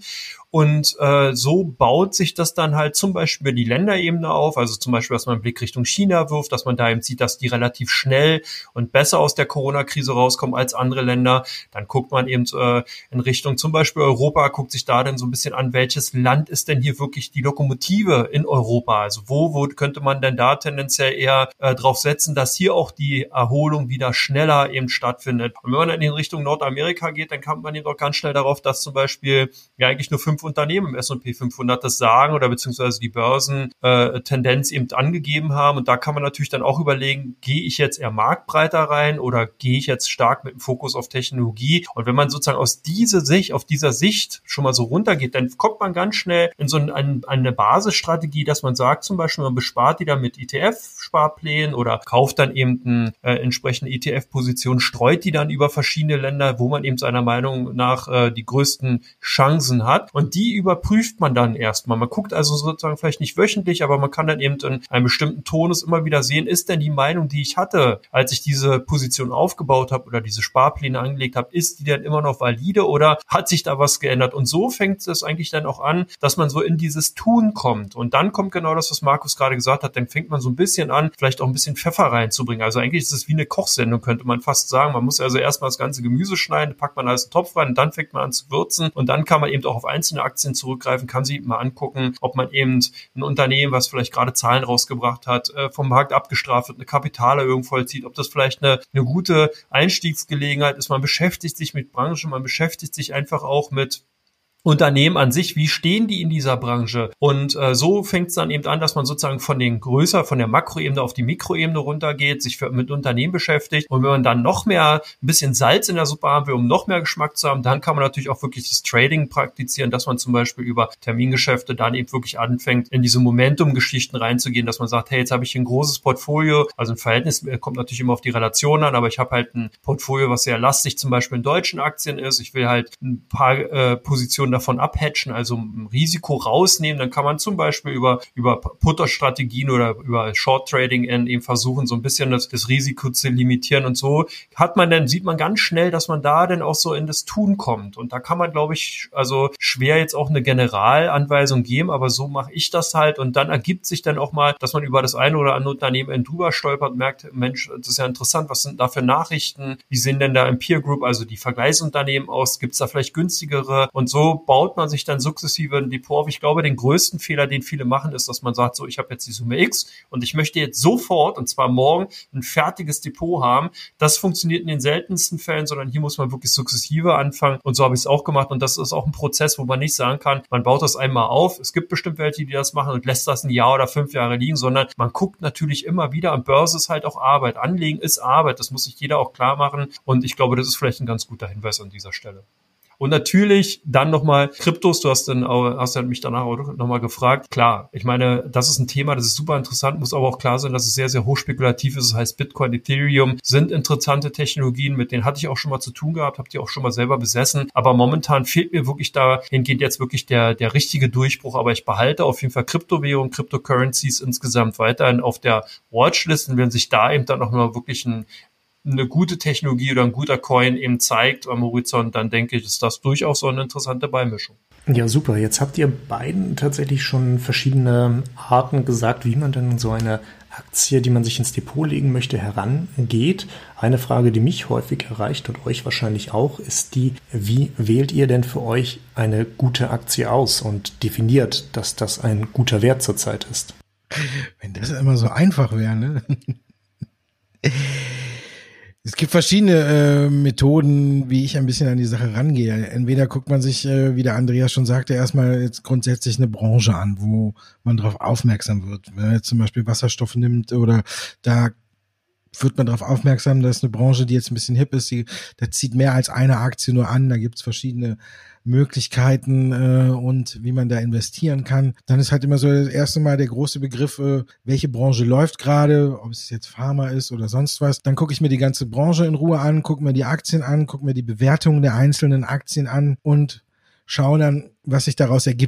Und äh, so baut sich das dann halt zum Beispiel über die Länderebene auf, also zum Beispiel, dass man einen Blick Richtung China wirft, dass man da eben sieht, dass die relativ schnell und besser aus der Corona-Krise rauskommen als andere Länder. Dann guckt man eben äh, in Richtung zum Beispiel Europa, guckt sich da dann so ein bisschen an, welches Land ist denn hier wirklich die Lokomotive in Europa? Also wo, wo könnte man denn da tendenziell eher äh, drauf setzen, dass hier auch die Erholung wieder schneller eben stattfindet? Und wenn man dann in Richtung Nordamerika geht, dann kommt man eben auch ganz schnell darauf, dass zum Beispiel ja eigentlich nur fünf Unternehmen im S und P fünfhundert das sagen oder beziehungsweise die Börsen äh, Tendenz eben angegeben haben. Und da kann man natürlich dann auch überlegen, gehe ich jetzt eher marktbreiter rein oder gehe ich jetzt stark mit dem Fokus auf Technologie? Und wenn man sozusagen aus dieser Sicht, auf dieser Sicht schon mal so runtergeht, dann kommt man ganz schnell in so ein, eine Basisstrategie, dass man sagt, zum Beispiel, man bespart die dann mit E T F-Sparplänen oder kauft dann eben eine äh, entsprechende E T F-Position, streut die dann über verschiedene Länder, wo man eben seiner Meinung nach äh, die größten Chancen hat. Und die überprüft man dann erstmal. Man guckt also sozusagen vielleicht nicht wöchentlich, aber man kann dann eben in einem bestimmten Tonus immer wieder sehen, ist denn die Meinung, die ich hatte, als ich diese Position aufgebaut habe oder diese Sparpläne angelegt habe, ist die denn immer noch valide oder hat sich da was geändert? Und so fängt es eigentlich dann auch an, dass man so in dieses Tun kommt. Und dann kommt genau das, was Markus gerade gesagt hat, dann fängt man so ein bisschen an, vielleicht auch ein bisschen Pfeffer reinzubringen. Also eigentlich ist es wie eine Kochsendung, könnte man fast sagen. Man muss also erstmal das ganze Gemüse schneiden, packt man alles in den Topf rein und dann fängt man an zu würzen und dann kann man eben auch auf einzelne Aktien zurückgreifen, kann sie mal angucken, ob man eben ein Unternehmen, was vielleicht gerade Zahlen rausgebracht hat, vom Markt abgestraft wird, eine Kapitalerhöhung vollzieht, ob das vielleicht eine, eine gute Einstiegsgelegenheit ist. Man beschäftigt sich mit Branchen, man beschäftigt sich einfach auch mit Unternehmen an sich, wie stehen die in dieser Branche? Und äh, so fängt es dann eben an, dass man sozusagen von den größer, von der Makroebene auf die Mikroebene runtergeht, sich für, mit Unternehmen beschäftigt. Und wenn man dann noch mehr ein bisschen Salz in der Suppe haben will, um noch mehr Geschmack zu haben, dann kann man natürlich auch wirklich das Trading praktizieren, dass man zum Beispiel über Termingeschäfte dann eben wirklich anfängt, in diese Momentum-Geschichten reinzugehen, dass man sagt, hey, jetzt habe ich hier ein großes Portfolio, also ein Verhältnis, kommt natürlich immer auf die Relation an, aber ich habe halt ein Portfolio, was sehr lastig zum Beispiel in deutschen Aktien ist. Ich will halt ein paar äh, Positionen davon abhatchen, also ein Risiko rausnehmen, dann kann man zum Beispiel über über Putterstrategien oder über Short Trading eben versuchen, so ein bisschen das, das Risiko zu limitieren und so hat man dann, sieht man ganz schnell, dass man da dann auch so in das Tun kommt und da kann man, glaube ich, also schwer jetzt auch eine Generalanweisung geben, aber so mache ich das halt und dann ergibt sich dann auch mal, dass man über das eine oder andere Unternehmen drüber stolpert und merkt, Mensch, das ist ja interessant, was sind da für Nachrichten, wie sehen denn da im Peer Group, also die Vergleichsunternehmen aus, gibt es da vielleicht günstigere und so baut man sich dann sukzessive ein Depot auf. Ich glaube, den größten Fehler, den viele machen, ist, dass man sagt, so, ich habe jetzt die Summe X und ich möchte jetzt sofort, und zwar morgen, ein fertiges Depot haben. Das funktioniert in den seltensten Fällen, sondern hier muss man wirklich sukzessive anfangen und so habe ich es auch gemacht und das ist auch ein Prozess, wo man nicht sagen kann, man baut das einmal auf. Es gibt bestimmt welche, die das machen und lässt das ein Jahr oder fünf Jahre liegen, sondern man guckt natürlich immer wieder, und Börse ist halt auch Arbeit. Anlegen ist Arbeit, das muss sich jeder auch klar machen und ich glaube, das ist vielleicht ein ganz guter Hinweis an dieser Stelle. Und natürlich dann nochmal Kryptos, du hast dann auch, hast dann mich danach auch nochmal gefragt. Klar, ich meine, das ist ein Thema, das ist super interessant, muss aber auch klar sein, dass es sehr, sehr hochspekulativ ist. Das heißt, Bitcoin, Ethereum sind interessante Technologien, mit denen hatte ich auch schon mal zu tun gehabt, habe die auch schon mal selber besessen. Aber momentan fehlt mir wirklich dahingehend jetzt wirklich der, der richtige Durchbruch. Aber ich behalte auf jeden Fall Kryptowährungen, Cryptocurrencies insgesamt weiterhin auf der Watchlist. Und wenn sich da eben dann noch mal wirklich ein eine gute Technologie oder ein guter Coin eben zeigt am Horizont, dann denke ich, ist das durchaus so eine interessante Beimischung. Ja, super. Jetzt habt ihr beiden tatsächlich schon verschiedene Arten gesagt, wie man denn so eine Aktie, die man sich ins Depot legen möchte, herangeht. Eine Frage, die mich häufig erreicht und euch wahrscheinlich auch, ist die, wie wählt ihr denn für euch eine gute Aktie aus und definiert, dass das ein guter Wert zurzeit ist? Wenn das immer so einfach wäre, ne? Es gibt verschiedene äh, Methoden, wie ich ein bisschen an die Sache rangehe. Entweder guckt man sich, äh, wie der Andreas schon sagte, erstmal jetzt grundsätzlich eine Branche an, wo man darauf aufmerksam wird. Wenn man jetzt zum Beispiel Wasserstoff nimmt oder da wird man darauf aufmerksam, dass eine Branche, die jetzt ein bisschen hip ist, die, da zieht mehr als eine Aktie nur an, da gibt's verschiedene Möglichkeiten äh, und wie man da investieren kann. Dann ist halt immer so das erste Mal der große Begriff, äh, welche Branche läuft gerade, ob es jetzt Pharma ist oder sonst was. Dann gucke ich mir die ganze Branche in Ruhe an, gucke mir die Aktien an, gucke mir die Bewertungen der einzelnen Aktien an und schaue dann, was sich daraus ergibt.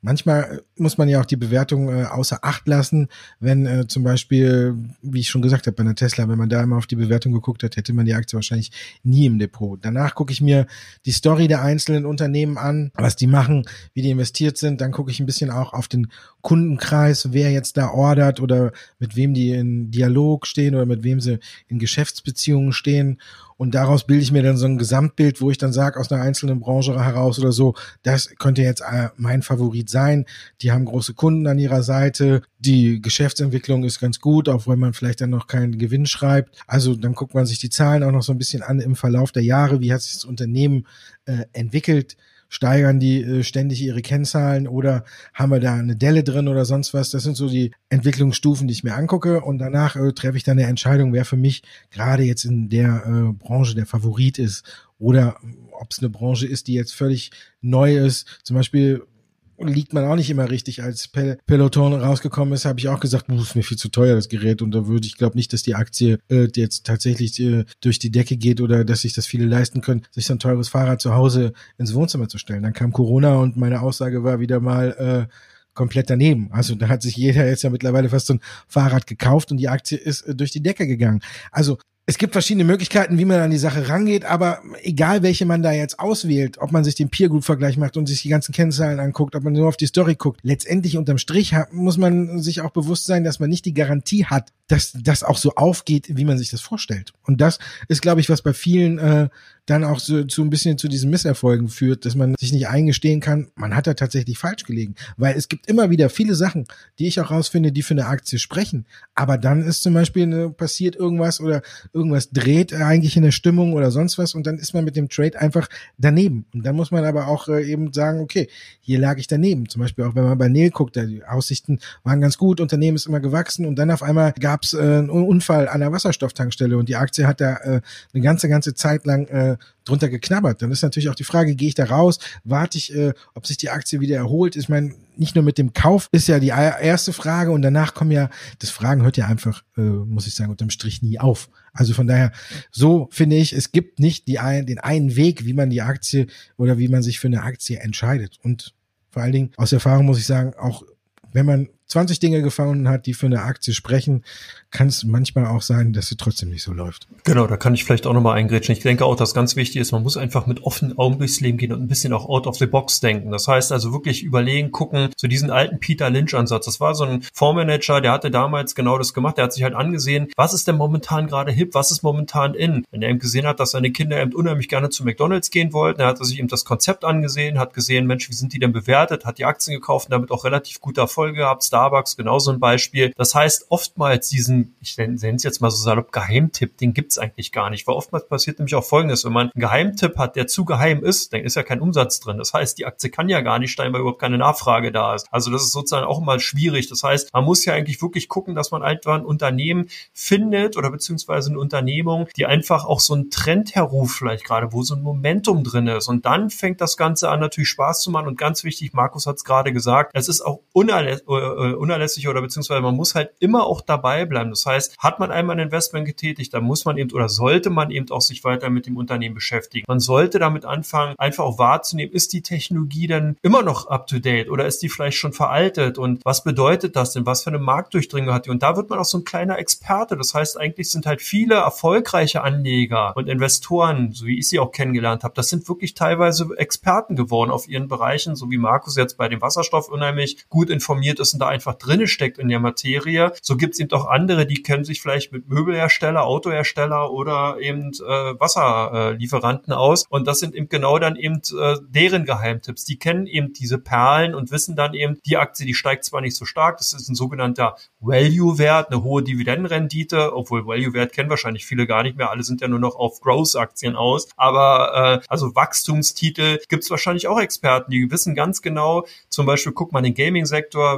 manchmal muss man ja auch die Bewertung äh, außer Acht lassen, wenn äh, zum Beispiel, wie ich schon gesagt habe, bei einer Tesla, wenn man da immer auf die Bewertung geguckt hat, hätte man die Aktie wahrscheinlich nie im Depot. Danach gucke ich mir die Story der einzelnen Unternehmen an, was die machen, wie die investiert sind. Dann gucke ich ein bisschen auch auf den Kundenkreis, wer jetzt da ordert oder mit wem die in Dialog stehen oder mit wem sie in Geschäftsbeziehungen stehen. Und daraus bilde ich mir dann so ein Gesamtbild, wo ich dann sage, aus einer einzelnen Branche heraus oder so, das könnte jetzt mein Favorit sein. Die haben große Kunden an ihrer Seite. Die Geschäftsentwicklung ist ganz gut, auch wenn man vielleicht dann noch keinen Gewinn schreibt. Also dann guckt man sich die Zahlen auch noch so ein bisschen an im Verlauf der Jahre. Wie hat sich das Unternehmen äh, entwickelt? Steigern die äh, ständig ihre Kennzahlen oder haben wir da eine Delle drin oder sonst was? Das sind so die Entwicklungsstufen, die ich mir angucke und danach äh, treffe ich dann eine Entscheidung, wer für mich gerade jetzt in der äh, Branche der Favorit ist oder ob es eine Branche ist, die jetzt völlig neu ist. Zum Beispiel liegt man auch nicht immer richtig. Als Pel- Peloton rausgekommen ist, habe ich auch gesagt, das ist mir viel zu teuer, das Gerät. Und da würde ich glaube nicht, dass die Aktie äh, jetzt tatsächlich äh, durch die Decke geht oder dass sich das viele leisten können, sich so ein teures Fahrrad zu Hause ins Wohnzimmer zu stellen. Dann kam Corona und meine Aussage war wieder mal äh, komplett daneben. Also da hat sich jeder jetzt ja mittlerweile fast so ein Fahrrad gekauft und die Aktie ist äh, durch die Decke gegangen. Also es gibt verschiedene Möglichkeiten, wie man an die Sache rangeht, aber egal, welche man da jetzt auswählt, ob man sich den Peer-Group-Vergleich macht und sich die ganzen Kennzahlen anguckt, ob man nur auf die Story guckt, letztendlich unterm Strich hat, muss man sich auch bewusst sein, dass man nicht die Garantie hat, dass das auch so aufgeht, wie man sich das vorstellt. Und das ist, glaube ich, was bei vielen äh, dann auch so, so ein bisschen zu diesen Misserfolgen führt, dass man sich nicht eingestehen kann, man hat da tatsächlich falsch gelegen. Weil es gibt immer wieder viele Sachen, die ich auch rausfinde, die für eine Aktie sprechen. Aber dann ist zum Beispiel eine, passiert irgendwas oder irgendwas dreht eigentlich in der Stimmung oder sonst was und dann ist man mit dem Trade einfach daneben. Und dann muss man aber auch äh, eben sagen, okay, hier lag ich daneben. Zum Beispiel auch, wenn man bei Nel guckt, die Aussichten waren ganz gut, Unternehmen ist immer gewachsen und dann auf einmal gab es äh, einen Unfall an der Wasserstofftankstelle und die Aktie hat da äh, eine ganze, ganze Zeit lang äh, drunter geknabbert. Dann ist natürlich auch die Frage, gehe ich da raus, warte ich, äh, ob sich die Aktie wieder erholt. Ich meine, nicht nur mit dem Kauf ist ja die erste Frage und danach kommen ja, das Fragen hört ja einfach, äh, muss ich sagen, unterm Strich nie auf. Also von daher, so finde ich, es gibt nicht die ein, den einen Weg, wie man die Aktie oder wie man sich für eine Aktie entscheidet. Und vor allen Dingen aus Erfahrung muss ich sagen, auch wenn man zwanzig Dinge gefunden hat, die für eine Aktie sprechen, kann es manchmal auch sein, dass sie trotzdem nicht so läuft. Genau, da kann ich vielleicht auch nochmal eingrätschen. Ich denke auch, dass ganz wichtig ist, man muss einfach mit offenen Augen durchs Leben gehen und ein bisschen auch out of the box denken. Das heißt also wirklich überlegen, gucken, so diesen alten Peter Lynch-Ansatz. Das war so ein Fondsmanager, der hatte damals genau das gemacht. Der hat sich halt angesehen, was ist denn momentan gerade hip, was ist momentan in. Wenn er eben gesehen hat, dass seine Kinder eben unheimlich gerne zu McDonald's gehen wollten, er hat sich eben das Konzept angesehen, hat gesehen, Mensch, wie sind die denn bewertet, hat die Aktien gekauft und damit auch relativ gute Erfolge gehabt. Starbucks, genauso ein Beispiel. Das heißt, oftmals diesen, ich nenne es jetzt mal so salopp, Geheimtipp, den gibt's eigentlich gar nicht. Weil oftmals passiert nämlich auch Folgendes, wenn man einen Geheimtipp hat, der zu geheim ist, dann ist ja kein Umsatz drin. Das heißt, die Aktie kann ja gar nicht steigen, weil überhaupt keine Nachfrage da ist. Also das ist sozusagen auch mal schwierig. Das heißt, man muss ja eigentlich wirklich gucken, dass man einfach ein Unternehmen findet oder beziehungsweise eine Unternehmung, die einfach auch so einen Trend herruft vielleicht gerade, wo so ein Momentum drin ist. Und dann fängt das Ganze an, natürlich Spaß zu machen. Und ganz wichtig, Markus hat es gerade gesagt, es ist auch unerlä- äh, unerlässlich oder beziehungsweise man muss halt immer auch dabei bleiben. Das heißt, hat man einmal ein Investment getätigt, dann muss man eben oder sollte man eben auch sich weiter mit dem Unternehmen beschäftigen. Man sollte damit anfangen, einfach auch wahrzunehmen, ist die Technologie denn immer noch up to date oder ist die vielleicht schon veraltet und was bedeutet das denn? Was für eine Marktdurchdringung hat die? Und da wird man auch so ein kleiner Experte. Das heißt, eigentlich sind halt viele erfolgreiche Anleger und Investoren, so wie ich sie auch kennengelernt habe, das sind wirklich teilweise Experten geworden auf ihren Bereichen, so wie Markus jetzt bei dem Wasserstoff unheimlich gut informiert ist und da einfach drinne steckt in der Materie. So gibt es eben auch andere, die kennen sich vielleicht mit Möbelhersteller, Autohersteller oder eben äh, Wasserlieferanten äh, aus. Und das sind eben genau dann eben äh, deren Geheimtipps. Die kennen eben diese Perlen und wissen dann eben, die Aktie, die steigt zwar nicht so stark, das ist ein sogenannter Value-Wert, eine hohe Dividendenrendite, obwohl Value-Wert kennen wahrscheinlich viele gar nicht mehr, alle sind ja nur noch auf Growth-Aktien aus. Aber äh, also Wachstumstitel gibt es wahrscheinlich auch Experten, die wissen ganz genau, zum Beispiel guckt man den Gaming-Sektor,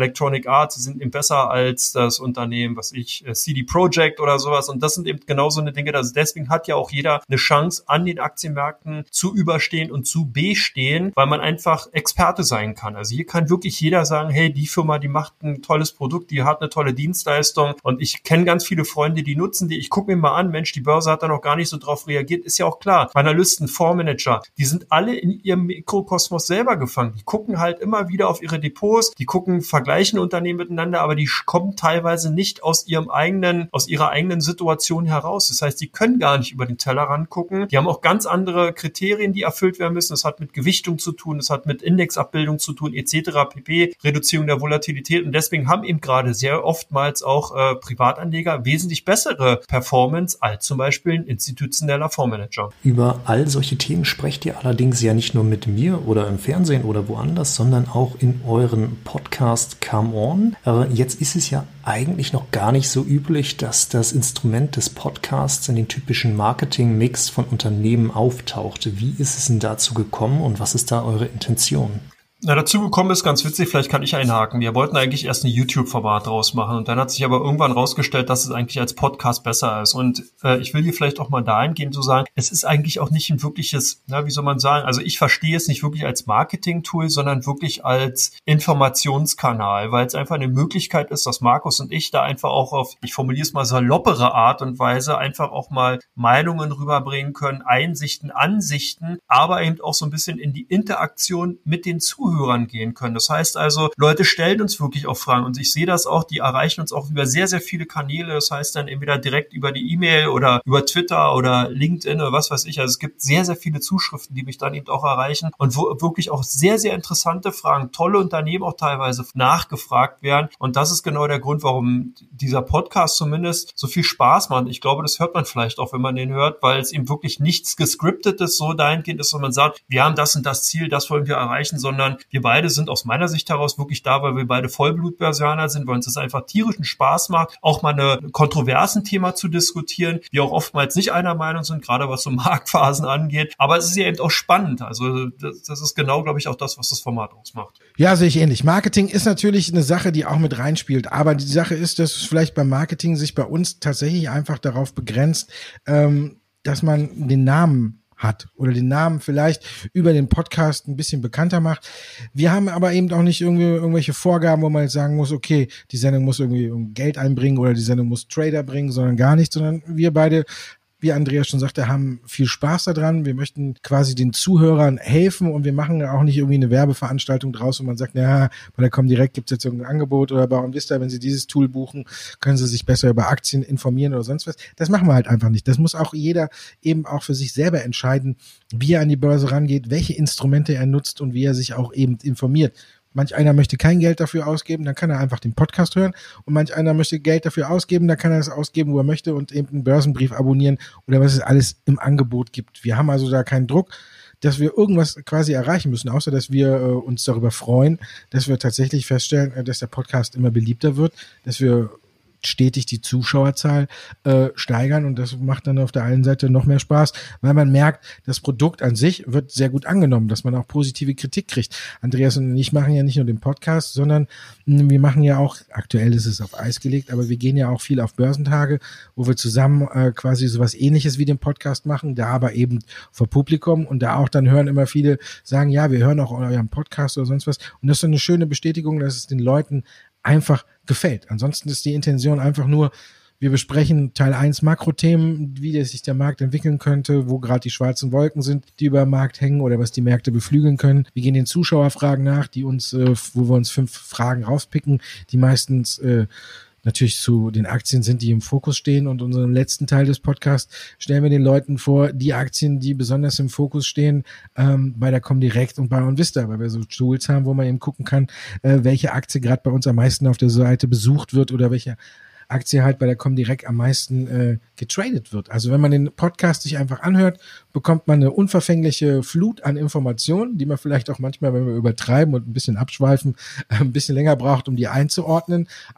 Electronic Arts, sie sind eben besser als das Unternehmen, was ich, C D Projekt oder sowas. Und das sind eben genau so eine Dinge. Also deswegen hat ja auch jeder eine Chance, an den Aktienmärkten zu überstehen und zu bestehen, weil man einfach Experte sein kann. Also hier kann wirklich jeder sagen, hey, die Firma, die macht ein tolles Produkt, die hat eine tolle Dienstleistung. Und ich kenne ganz viele Freunde, die nutzen die. Ich gucke mir mal an, Mensch, die Börse hat da noch gar nicht so drauf reagiert. Ist ja auch klar. Analysten, Fondsmanager, die sind alle in ihrem Mikrokosmos selber gefangen. Die gucken halt immer wieder auf ihre Depots, die gucken, vergleichen Unternehmen miteinander, aber die kommen teilweise nicht aus ihrem eigenen, aus ihrer eigenen Situation heraus. Das heißt, die können gar nicht über den Tellerrand gucken. Die haben auch ganz andere Kriterien, die erfüllt werden müssen. Das hat mit Gewichtung zu tun, das hat mit Indexabbildung zu tun, et cetera pp. Reduzierung der Volatilität. Und deswegen haben eben gerade sehr oftmals auch äh, Privatanleger wesentlich bessere Performance als zum Beispiel ein institutioneller Fondsmanager. Über all solche Themen sprecht ihr allerdings ja nicht nur mit mir oder im Fernsehen oder woanders, sondern auch in euren Podcast Come On. Äh, jetzt ist es ja eigentlich noch gar nicht so üblich, dass das Instrument des Podcasts in den typischen Marketing-Mix von Unternehmen auftaucht. Wie ist es denn dazu gekommen und was ist da eure Intention? Na, dazu gekommen ist ganz witzig, vielleicht kann ich einhaken. Wir wollten eigentlich erst ein YouTube-Format draus machen und dann hat sich aber irgendwann rausgestellt, dass es eigentlich als Podcast besser ist. Und äh, ich will hier vielleicht auch mal dahingehend so sagen, es ist eigentlich auch nicht ein wirkliches, na, wie soll man sagen, also ich verstehe es nicht wirklich als Marketing-Tool, sondern wirklich als Informationskanal, weil es einfach eine Möglichkeit ist, dass Markus und ich da einfach auch auf, ich formuliere es mal saloppere Art und Weise, einfach auch mal Meinungen rüberbringen können, Einsichten, Ansichten, aber eben auch so ein bisschen in die Interaktion mit den Zuhörern Zuhörern gehen können. Das heißt also, Leute stellen uns wirklich auch Fragen und ich sehe das auch, die erreichen uns auch über sehr, sehr viele Kanäle. Das heißt dann entweder direkt über die E-Mail oder über Twitter oder LinkedIn oder was weiß ich. Also es gibt sehr, sehr viele Zuschriften, die mich dann eben auch erreichen und wo wirklich auch sehr, sehr interessante Fragen, tolle Unternehmen auch teilweise nachgefragt werden. Und das ist genau der Grund, warum dieser Podcast zumindest so viel Spaß macht. Ich glaube, das hört man vielleicht auch, wenn man den hört, weil es eben wirklich nichts gescriptetes so dahingehend ist, dass man sagt, wir haben das und das Ziel, das wollen wir erreichen, sondern wir beide sind aus meiner Sicht heraus wirklich da, weil wir beide Vollblut-Börsianer sind, weil uns das einfach tierischen Spaß macht, auch mal eine kontroversen Thema zu diskutieren, wir auch oftmals nicht einer Meinung sind, gerade was so Marktphasen angeht. Aber es ist ja eben auch spannend. Also das, das ist genau, glaube ich, auch das, was das Format ausmacht. Ja, sehe ich ähnlich. Marketing ist natürlich eine Sache, die auch mit reinspielt. Aber die Sache ist, dass es vielleicht beim Marketing sich bei uns tatsächlich einfach darauf begrenzt, ähm, dass man den Namen hat oder den Namen vielleicht über den Podcast ein bisschen bekannter macht. Wir haben aber eben auch nicht irgendwie irgendwelche Vorgaben, wo man jetzt sagen muss, okay, die Sendung muss irgendwie Geld einbringen oder die Sendung muss Trader bringen, sondern gar nicht, sondern wir beide, wie Andreas schon sagte, haben viel Spaß daran. Wir möchten quasi den Zuhörern helfen und wir machen auch nicht irgendwie eine Werbeveranstaltung draus, wo man sagt, naja, bei der Comdirect gibt es jetzt irgendein Angebot oder bei OnVista, wenn Sie dieses Tool buchen, können Sie sich besser über Aktien informieren oder sonst was. Das machen wir halt einfach nicht. Das muss auch jeder eben auch für sich selber entscheiden, wie er an die Börse rangeht, welche Instrumente er nutzt und wie er sich auch eben informiert. Manch einer möchte kein Geld dafür ausgeben, dann kann er einfach den Podcast hören und manch einer möchte Geld dafür ausgeben, dann kann er es ausgeben, wo er möchte und eben einen Börsenbrief abonnieren oder was es alles im Angebot gibt. Wir haben also da keinen Druck, dass wir irgendwas quasi erreichen müssen, außer dass wir äh, uns darüber freuen, dass wir tatsächlich feststellen, äh, dass der Podcast immer beliebter wird, dass wir stetig die Zuschauerzahl äh, steigern und das macht dann auf der einen Seite noch mehr Spaß, weil man merkt, das Produkt an sich wird sehr gut angenommen, dass man auch positive Kritik kriegt. Andreas und ich machen ja nicht nur den Podcast, sondern mh, wir machen ja auch, aktuell ist es auf Eis gelegt, aber wir gehen ja auch viel auf Börsentage, wo wir zusammen äh, quasi sowas Ähnliches wie den Podcast machen, da aber eben vor Publikum und da auch dann hören immer viele sagen, ja, wir hören auch euren Podcast oder sonst was und das ist so eine schöne Bestätigung, dass es den Leuten einfach gefällt. Ansonsten ist die Intention einfach nur, wir besprechen Teil eins Makrothemen, wie sich der Markt entwickeln könnte, wo gerade die schwarzen Wolken sind, die über dem Markt hängen oder was die Märkte beflügeln können. Wir gehen den Zuschauerfragen nach, die uns, äh, wo wir uns fünf Fragen rauspicken, die meistens äh, natürlich zu den Aktien sind, die im Fokus stehen und unseren letzten Teil des Podcasts stellen wir den Leuten vor, die Aktien, die besonders im Fokus stehen, ähm, bei der Comdirect und bei OnVista, weil wir so Tools haben, wo man eben gucken kann, äh, welche Aktie gerade bei uns am meisten auf der Seite besucht wird oder welche Aktie halt bei der Comdirect am meisten äh, getradet wird. Also wenn man den Podcast sich einfach anhört, bekommt man eine unverfängliche Flut an Informationen, die man vielleicht auch manchmal, wenn wir übertreiben und ein bisschen abschweifen, äh, ein bisschen länger braucht, um die einzuordnen. Aber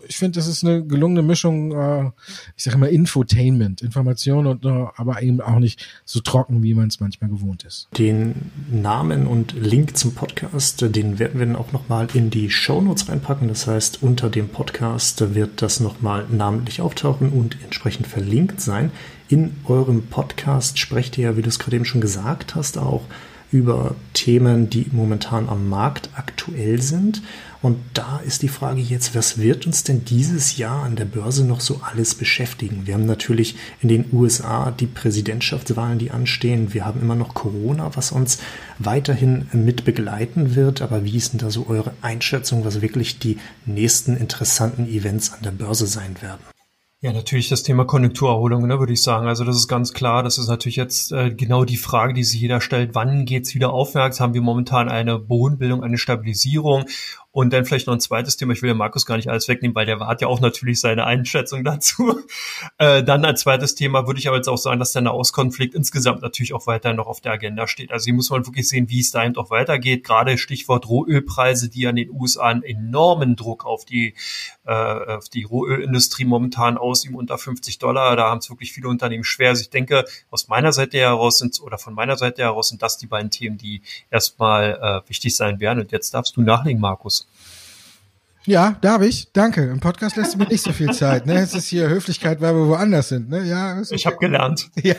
ich finde, das ist eine gelungene Mischung, äh, ich sage immer Infotainment, Information und äh, aber eben auch nicht so trocken, wie man es manchmal gewohnt ist. Den Namen und Link zum Podcast, den werden wir dann auch nochmal in die Shownotes reinpacken. Das heißt, unter dem Podcast wird das nochmal namentlich auftauchen und entsprechend verlinkt sein. In eurem Podcast sprecht ihr ja, wie du es gerade eben schon gesagt hast, auch über Themen, die momentan am Markt aktuell sind. Und da ist die Frage jetzt, was wird uns denn dieses Jahr an der Börse noch so alles beschäftigen? Wir haben natürlich in den U S A die Präsidentschaftswahlen, die anstehen. Wir haben immer noch Corona, was uns weiterhin mit begleiten wird. Aber wie ist denn da so eure Einschätzung, was wirklich die nächsten interessanten Events an der Börse sein werden? Ja, natürlich das Thema Konjunkturerholung, ne, würde ich sagen. Also das ist ganz klar. Das ist natürlich jetzt äh, genau die Frage, die sich jeder stellt. Wann geht's wieder aufwärts? Haben wir momentan eine Bodenbildung, eine Stabilisierung? Und dann vielleicht noch ein zweites Thema. Ich will ja Markus gar nicht alles wegnehmen, weil der hat ja auch natürlich seine Einschätzung dazu. Äh, dann als zweites Thema würde ich aber jetzt auch sagen, dass der Nahostkonflikt insgesamt natürlich auch weiterhin noch auf der Agenda steht. Also hier muss man wirklich sehen, wie es da eben auch weitergeht. Gerade Stichwort Rohölpreise, die an den U S A einen enormen Druck auf die, äh, auf die Rohölindustrie momentan ausüben, unter fünfzig Dollar. Da haben es wirklich viele Unternehmen schwer. Also ich denke, aus meiner Seite heraus sind, oder von meiner Seite heraus sind das die beiden Themen, die erstmal äh, wichtig sein werden. Und jetzt darfst du nachlegen, Markus. Ja, darf ich? Danke. Im Podcast lässt du mir nicht so viel Zeit. Ne? Es ist hier Höflichkeit, weil wir woanders sind. Ne? Ja, ist okay. Ich habe gelernt. Ja.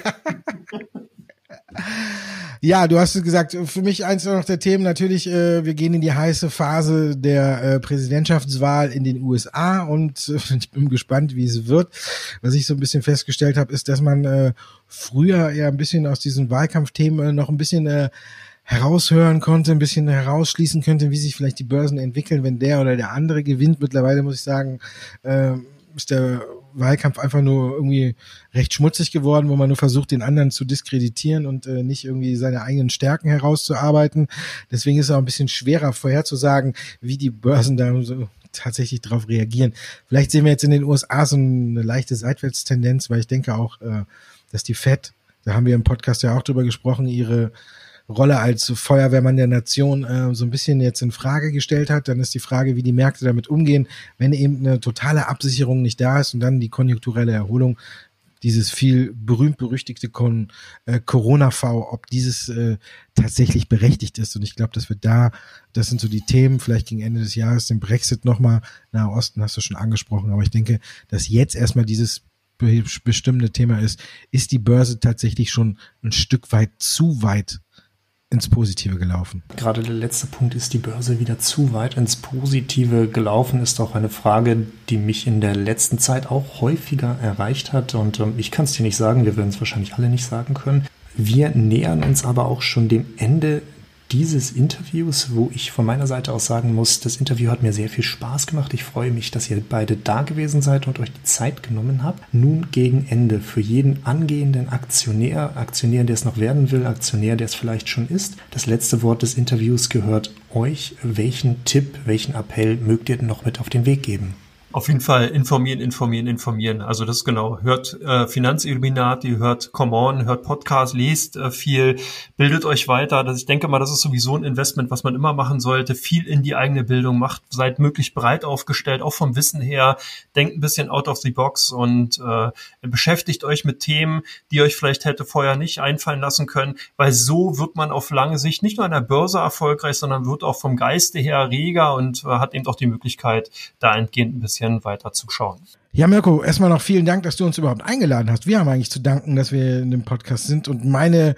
Ja, du hast gesagt, für mich eins noch der Themen natürlich, äh, wir gehen in die heiße Phase der äh, Präsidentschaftswahl in den U S A und äh, ich bin gespannt, wie es wird. Was ich so ein bisschen festgestellt habe, ist, dass man äh, früher eher ein bisschen aus diesen Wahlkampfthemen äh, noch ein bisschen äh, heraushören konnte, ein bisschen herausschließen könnte, wie sich vielleicht die Börsen entwickeln, wenn der oder der andere gewinnt. Mittlerweile muss ich sagen, äh, ist der Wahlkampf einfach nur irgendwie recht schmutzig geworden, wo man nur versucht, den anderen zu diskreditieren und äh, nicht irgendwie seine eigenen Stärken herauszuarbeiten. Deswegen ist es auch ein bisschen schwerer vorherzusagen, wie die Börsen da so tatsächlich drauf reagieren. Vielleicht sehen wir jetzt in den U S A so eine leichte Seitwärtstendenz, weil ich denke auch, äh, dass die Fed, da haben wir im Podcast ja auch drüber gesprochen, ihre Rolle als Feuerwehrmann der Nation äh, so ein bisschen jetzt in Frage gestellt hat. Dann ist die Frage, wie die Märkte damit umgehen, wenn eben eine totale Absicherung nicht da ist und dann die konjunkturelle Erholung, dieses viel berühmt-berüchtigte Kon- äh, Corona-V, ob dieses äh, tatsächlich berechtigt ist. Und ich glaube, dass wir da, das sind so die Themen, vielleicht gegen Ende des Jahres, den Brexit nochmal, Nahe Osten hast du schon angesprochen, aber ich denke, dass jetzt erstmal dieses bestimmende Thema ist, ist die Börse tatsächlich schon ein Stück weit zu weit ins Positive gelaufen. Gerade der letzte Punkt, ist die Börse wieder zu weit ins Positive gelaufen, ist auch eine Frage, die mich in der letzten Zeit auch häufiger erreicht hat und ähm, ich kann es dir nicht sagen, wir werden es wahrscheinlich alle nicht sagen können. Wir nähern uns aber auch schon dem Ende dieses Interviews, wo ich von meiner Seite aus sagen muss, das Interview hat mir sehr viel Spaß gemacht. Ich freue mich, dass ihr beide da gewesen seid und euch die Zeit genommen habt. Nun gegen Ende für jeden angehenden Aktionär, Aktionär, der es noch werden will, Aktionär, der es vielleicht schon ist. Das letzte Wort des Interviews gehört euch. Welchen Tipp, welchen Appell mögt ihr denn noch mit auf den Weg geben? Auf jeden Fall informieren, informieren, informieren. Also das genau. Hört äh, Finanzilluminati, hört Come On, hört Podcast, lest äh, viel, bildet euch weiter. Das, ich denke mal, das ist sowieso ein Investment, was man immer machen sollte. Viel in die eigene Bildung macht, seid möglichst breit aufgestellt, auch vom Wissen her. Denkt ein bisschen out of the box und äh, beschäftigt euch mit Themen, die euch vielleicht hätte vorher nicht einfallen lassen können, weil so wird man auf lange Sicht nicht nur an der Börse erfolgreich, sondern wird auch vom Geiste her reger und äh, hat eben auch die Möglichkeit, dahingehend ein bisschen weiter zu schauen. Ja, Mirko, erstmal noch vielen Dank, dass du uns überhaupt eingeladen hast. Wir haben eigentlich zu danken, dass wir in dem Podcast sind und meine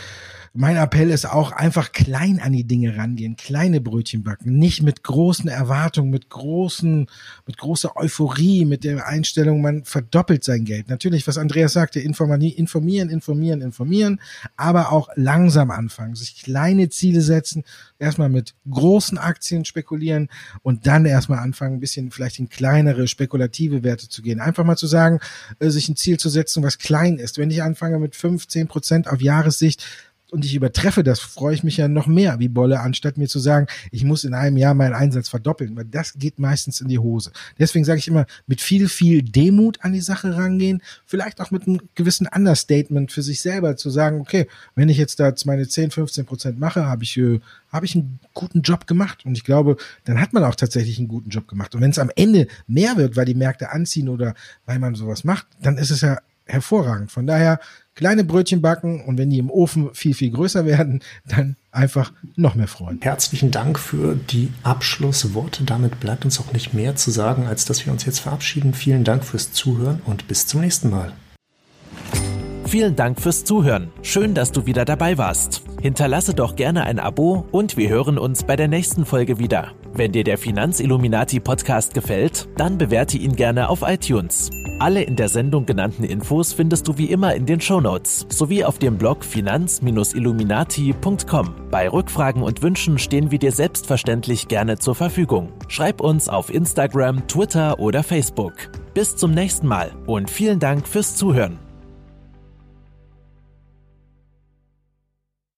Mein Appell ist auch einfach klein an die Dinge rangehen, kleine Brötchen backen, nicht mit großen Erwartungen, mit großen, mit großer Euphorie, mit der Einstellung, man verdoppelt sein Geld. Natürlich, was Andreas sagte, informieren, informieren, informieren, aber auch langsam anfangen, sich kleine Ziele setzen, erstmal mit großen Aktien spekulieren und dann erstmal anfangen, ein bisschen vielleicht in kleinere, spekulative Werte zu gehen. Einfach mal zu sagen, sich ein Ziel zu setzen, was klein ist. Wenn ich anfange mit fünf, zehn Prozent auf Jahressicht, und ich übertreffe das, freue ich mich ja noch mehr wie Bolle, anstatt mir zu sagen, ich muss in einem Jahr meinen Einsatz verdoppeln, weil das geht meistens in die Hose. Deswegen sage ich immer, mit viel, viel Demut an die Sache rangehen, vielleicht auch mit einem gewissen Understatement für sich selber zu sagen, okay, wenn ich jetzt da meine zehn, fünfzehn Prozent mache, habe ich, äh, habe ich einen guten Job gemacht. Und ich glaube, dann hat man auch tatsächlich einen guten Job gemacht. Und wenn es am Ende mehr wird, weil die Märkte anziehen oder weil man sowas macht, dann ist es ja hervorragend. Von daher kleine Brötchen backen und wenn die im Ofen viel, viel größer werden, dann einfach noch mehr freuen. Herzlichen Dank für die Abschlussworte. Damit bleibt uns auch nicht mehr zu sagen, als dass wir uns jetzt verabschieden. Vielen Dank fürs Zuhören und bis zum nächsten Mal. Vielen Dank fürs Zuhören. Schön, dass du wieder dabei warst. Hinterlasse doch gerne ein Abo und wir hören uns bei der nächsten Folge wieder. Wenn dir der Finanzilluminati-Podcast gefällt, dann bewerte ihn gerne auf iTunes. Alle in der Sendung genannten Infos findest du wie immer in den Shownotes sowie auf dem Blog finanz illuminati punkt com. Bei Rückfragen und Wünschen stehen wir dir selbstverständlich gerne zur Verfügung. Schreib uns auf Instagram, Twitter oder Facebook. Bis zum nächsten Mal und vielen Dank fürs Zuhören.